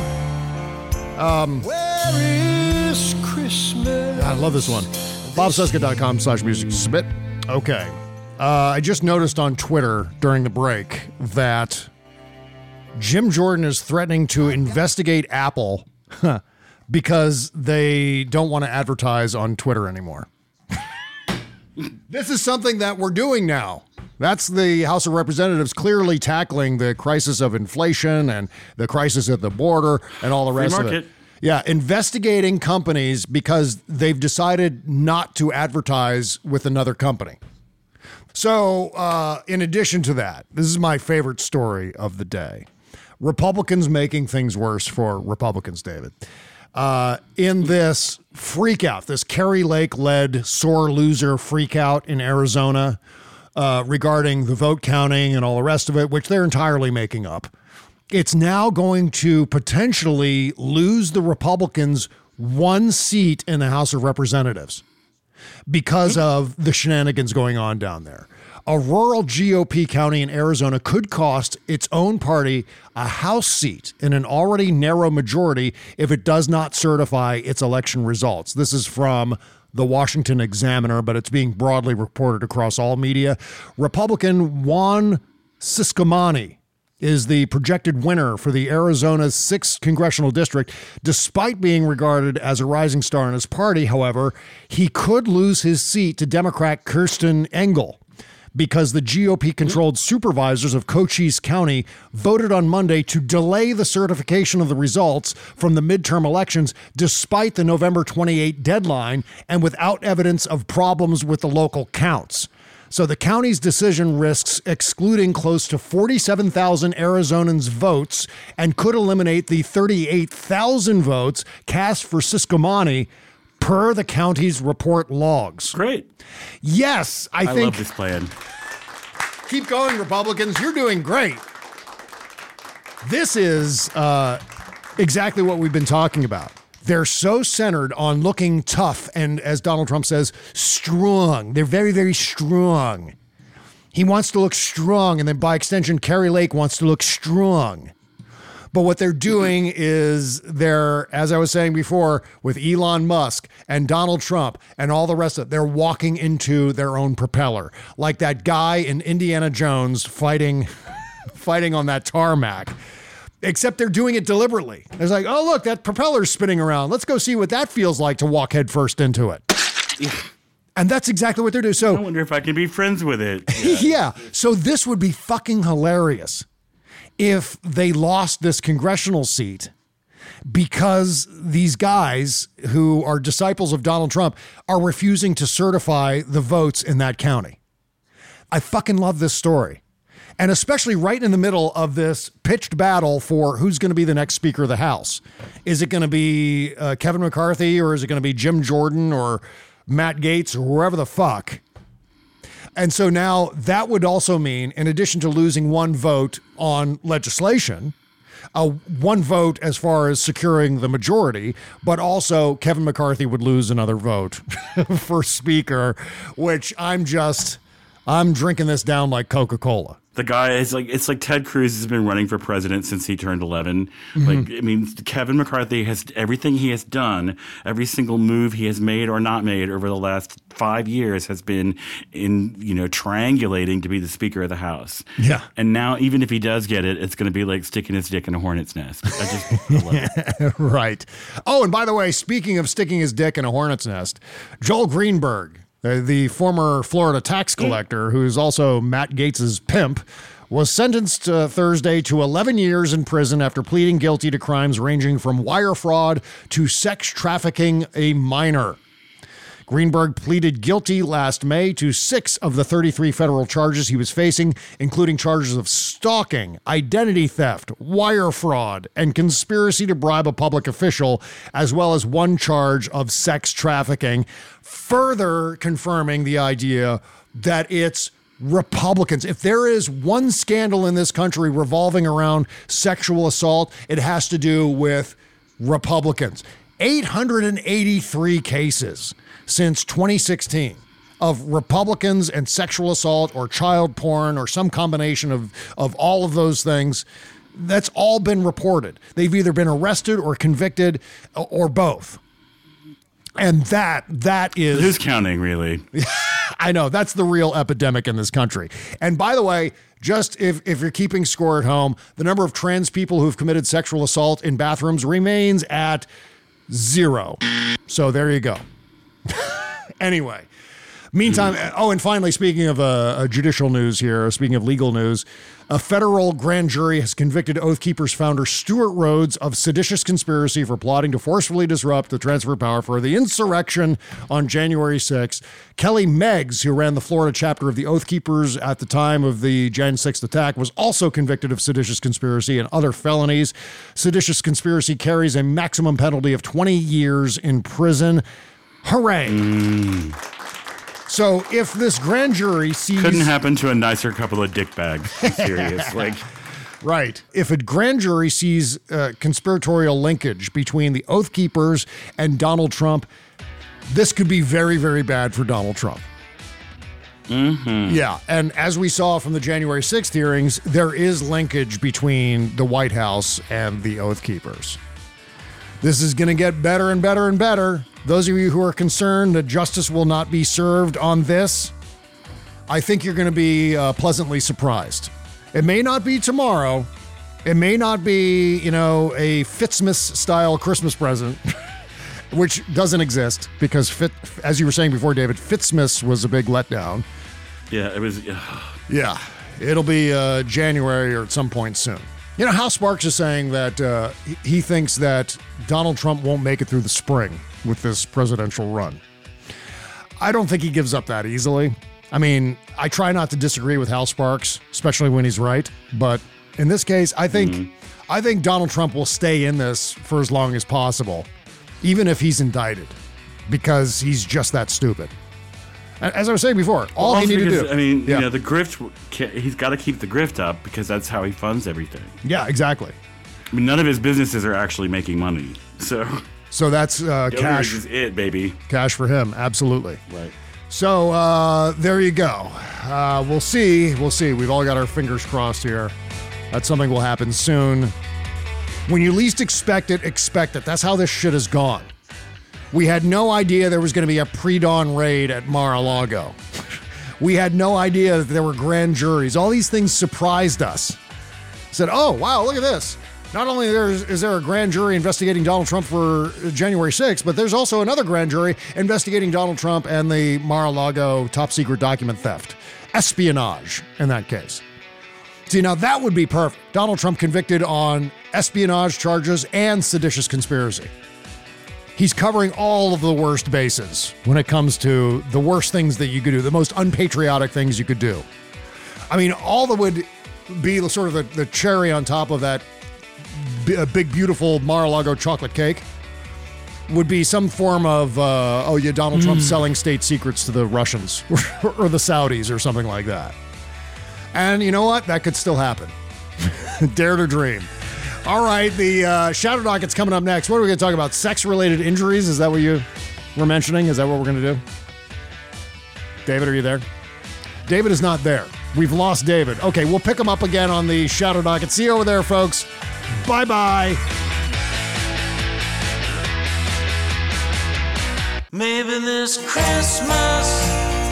[SPEAKER 6] Where is Christmas?
[SPEAKER 4] I love this one. BobCesca.com/music to submit. Okay. I just noticed on Twitter during the break that Jim Jordan is threatening to investigate Apple because they don't want to advertise on Twitter anymore. This is something that we're doing now. That's the House of Representatives clearly tackling the crisis of inflation and the crisis at the border and all the rest of it. Yeah, investigating companies because they've decided not to advertise with another company. So, in addition to that, this is my favorite story of the day. Republicans making things worse for Republicans, David. In this freakout, this Kari Lake-led sore loser freakout in Arizona regarding the vote counting and all the rest of it, which they're entirely making up, it's now going to potentially lose the Republicans one seat in the House of Representatives because of the shenanigans going on down there. A rural GOP county in Arizona could cost its own party a House seat in an already narrow majority if it does not certify its election results. This is from the Washington Examiner, but it's being broadly reported across all media. Republican Juan Ciscomani is the projected winner for the Arizona's 6th congressional district. Despite being regarded as a rising star in his party, however, he could lose his seat to Democrat Kirsten Engel because the GOP-controlled supervisors of Cochise County voted on Monday to delay the certification of the results from the midterm elections despite the November 28 deadline and without evidence of problems with the local counts. So the county's decision risks excluding close to 47,000 Arizonans' votes and could eliminate the 38,000 votes cast for Ciscomani per the county's report logs.
[SPEAKER 9] Great.
[SPEAKER 4] Yes, I think.
[SPEAKER 9] I love this plan.
[SPEAKER 4] Keep going, Republicans. You're doing great. This is exactly what we've been talking about. They're so centered on looking tough and, as Donald Trump says, strong. They're very, very strong. He wants to look strong, and then by extension, Kari Lake wants to look strong. But what they're doing is they're, as I was saying before, with Elon Musk and Donald Trump and all the rest of it, they're walking into their own propeller. Like that guy in Indiana Jones fighting on that tarmac. Except they're doing it deliberately. It's like, oh, look, that propeller's spinning around. Let's go see what that feels like to walk headfirst into it. And that's exactly what they're doing. So
[SPEAKER 9] I wonder if I can be friends with it.
[SPEAKER 4] Yeah. So this would be fucking hilarious if they lost this congressional seat because these guys who are disciples of Donald Trump are refusing to certify the votes in that county. I fucking love this story. And especially right in the middle of this pitched battle for who's going to be the next Speaker of the House. Is it going to be Kevin McCarthy, or is it going to be Jim Jordan or Matt Gaetz or whoever the fuck? And so now that would also mean, in addition to losing one vote on legislation, one vote as far as securing the majority, but also Kevin McCarthy would lose another vote for Speaker, which I'm drinking this down like Coca-Cola.
[SPEAKER 9] The guy is like, it's like Ted Cruz has been running for president since he turned 11.
[SPEAKER 4] Mm-hmm.
[SPEAKER 9] Like, I mean, Kevin McCarthy has everything he has done, every single move he has made or not made over the last 5 years has been in, triangulating to be the Speaker of the House.
[SPEAKER 4] Yeah.
[SPEAKER 9] And now, even if he does get it, it's going to be like sticking his dick in a hornet's nest. I love it.
[SPEAKER 4] Right. Oh, and by the way, speaking of sticking his dick in a hornet's nest, Joel Greenberg, the former Florida tax collector, who's also Matt Gaetz's pimp, was sentenced Thursday to 11 years in prison after pleading guilty to crimes ranging from wire fraud to sex trafficking a minor. Greenberg pleaded guilty last May to 6 of the 33 federal charges he was facing, including charges of stalking, identity theft, wire fraud, and conspiracy to bribe a public official, as well as 1 charge of sex trafficking, further confirming the idea that it's Republicans. If there is one scandal in this country revolving around sexual assault, it has to do with Republicans. 883 cases since 2016 of Republicans and sexual assault or child porn or some combination of all of those things. That's all been reported. They've either been arrested or convicted or both. And that is...
[SPEAKER 9] Who's counting, really?
[SPEAKER 4] I know. That's the real epidemic in this country. And by the way, just if you're keeping score at home, the number of trans people who've committed sexual assault in bathrooms remains at 0. So there you go. Anyway, meantime, and finally, speaking of judicial news here, speaking of legal news, a federal grand jury has convicted Oath Keepers founder Stuart Rhodes of seditious conspiracy for plotting to forcefully disrupt the transfer of power for the insurrection on January 6th. Kelly Meggs, who ran the Florida chapter of the Oath Keepers at the time of the Jan 6th attack, was also convicted of seditious conspiracy and other felonies. Seditious conspiracy carries a maximum penalty of 20 years in prison. Hooray. So if this grand jury sees...
[SPEAKER 9] Couldn't happen to a nicer couple of dickbags. Serious.
[SPEAKER 4] Right. If a grand jury sees conspiratorial linkage between the Oath Keepers and Donald Trump, this could be very, very bad for Donald Trump.
[SPEAKER 9] Mm-hmm.
[SPEAKER 4] Yeah. And as we saw from the January 6th hearings, there is linkage between the White House and the Oath Keepers. This is going to get better and better and better. Those of you who are concerned that justice will not be served on this, I think you're going to be pleasantly surprised. It may not be tomorrow. It may not be, a Fitzmas-style Christmas present, which doesn't exist because, as you were saying before, David, Fitzmas was a big letdown.
[SPEAKER 9] Yeah, it was.
[SPEAKER 4] Yeah, it'll be January or at some point soon. Hal Sparks is saying that he thinks that Donald Trump won't make it through the spring with this presidential run. I don't think he gives up that easily. I mean, I try not to disagree with Hal Sparks, especially when he's right. But in this case, I think Donald Trump will stay in this for as long as possible, even if he's indicted, because he's just that stupid. As I was saying before, all he needs to do.
[SPEAKER 9] I mean, the grift, he's got to keep the grift up because that's how he funds everything.
[SPEAKER 4] Yeah, exactly.
[SPEAKER 9] I mean, none of his businesses are actually making money.
[SPEAKER 4] So that's cash.
[SPEAKER 9] Is it, baby.
[SPEAKER 4] Cash for him, absolutely.
[SPEAKER 9] Right.
[SPEAKER 4] So there you go. We'll see. We've all got our fingers crossed here. That something will happen soon. When you least expect it, expect it. That's how this shit has gone. We had no idea there was going to be a pre-dawn raid at Mar-a-Lago. We had no idea that there were grand juries. All these things surprised us. Said, oh, wow, look at this. Not only is there a grand jury investigating Donald Trump for January 6th, but there's also another grand jury investigating Donald Trump and the Mar-a-Lago top-secret document theft. Espionage, in that case. See, now that would be perfect. Donald Trump convicted on espionage charges and seditious conspiracy. He's covering all of the worst bases when it comes to the worst things that you could do, the most unpatriotic things you could do. I mean, all that would be sort of the cherry on top of that big, beautiful Mar-a-Lago chocolate cake would be some form of, Donald Trump selling state secrets to the Russians or the Saudis or something like that. And you know what? That could still happen. Dare to dream. All right, the Shadow Docket's coming up next. What are we going to talk about? Sex-related injuries? Is that what you were mentioning? Is that what we're going to do? David, are you there? David is not there. We've lost David. Okay, we'll pick him up again on the Shadow Docket. See you over there, folks. Bye-bye.
[SPEAKER 12] Maybe this Christmas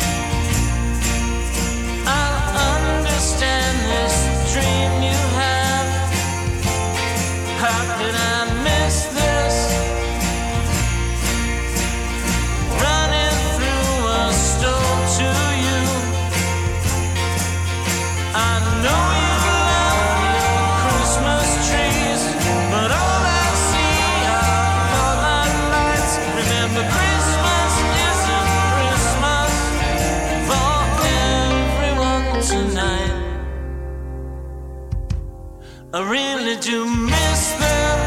[SPEAKER 12] I'll understand this dream you have. How could I miss this? Running through a store to you. I know you I really do miss them.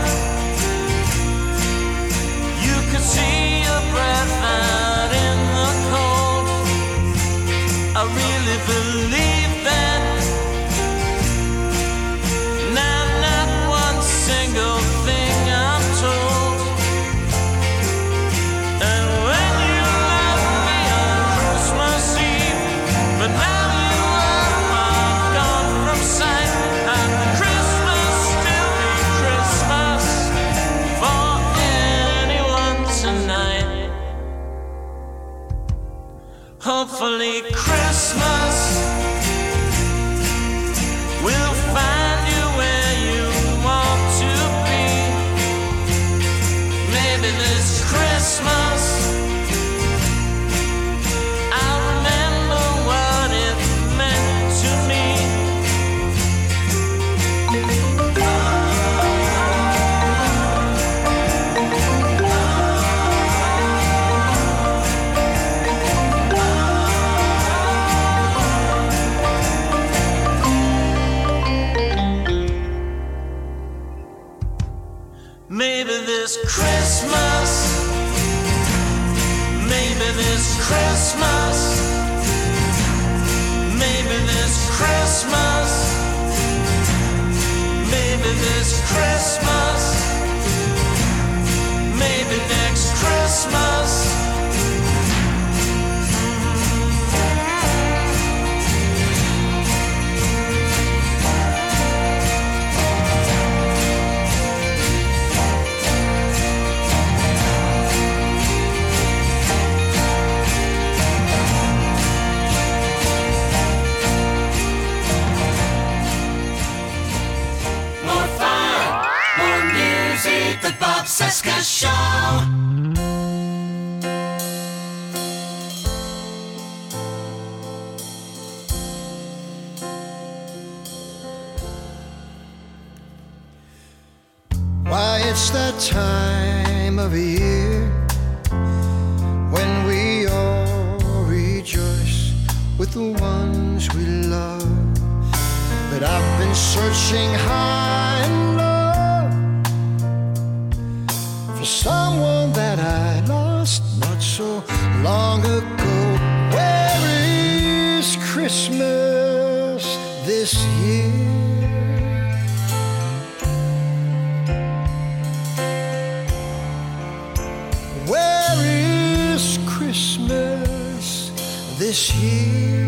[SPEAKER 12] You could see your breath out in the cold. I really believe that. Now not one single thing I'm told. And when you left me on Christmas Eve, but now you are gone from sight, and Christmas still be Christmas for anyone tonight. Hopefully Christmas will find you where you want to be. Maybe this Christmas I'll remember what it meant to me. Maybe this Christmas, maybe this Christmas, maybe this Christmas, maybe this Christmas, maybe next Christmas.
[SPEAKER 6] More fun, more music, the Bob Seska Show.
[SPEAKER 13] Why, it's that time of year when we all rejoice with the ones we love. But I've been searching high and low for someone that I lost not so long ago. Where is Christmas this year? Where is Christmas this year?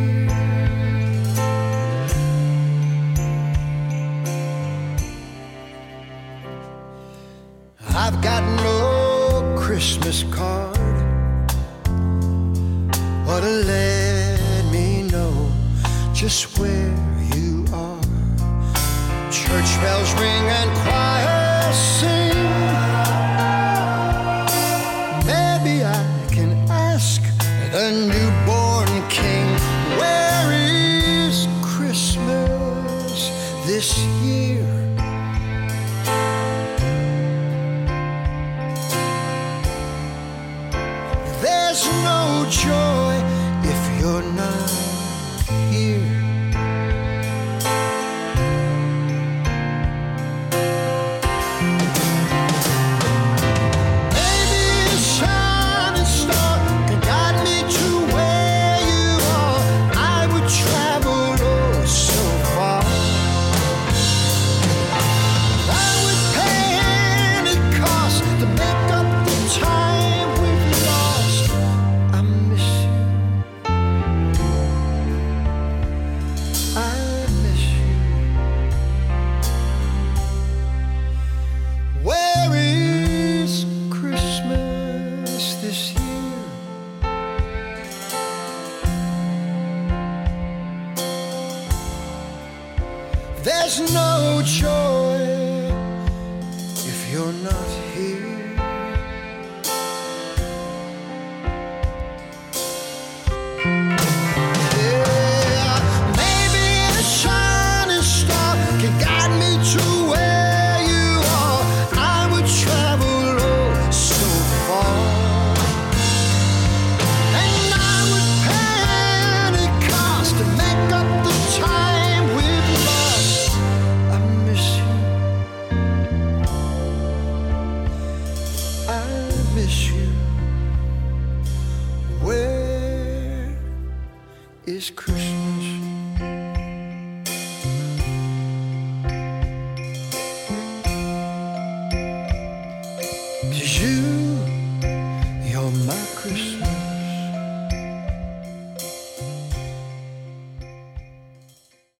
[SPEAKER 13] I've got no Christmas card or to let me know just where you are. Church bells ring and choirs sing. Maybe I can ask the newborn king, where is Christmas this year? There's no joy if you're not here. Maybe a shining star can guide me to where you are. I would travel oh so far. I would pay any cost to make up the time we've lost. I miss you. I miss you. Where is Christmas this year? There's no joy if you're not here. Yeah, maybe a shining star can guide me to where you are. I would travel oh so far, and I would pay any cost to make up the time we've lost. I miss this Christmas.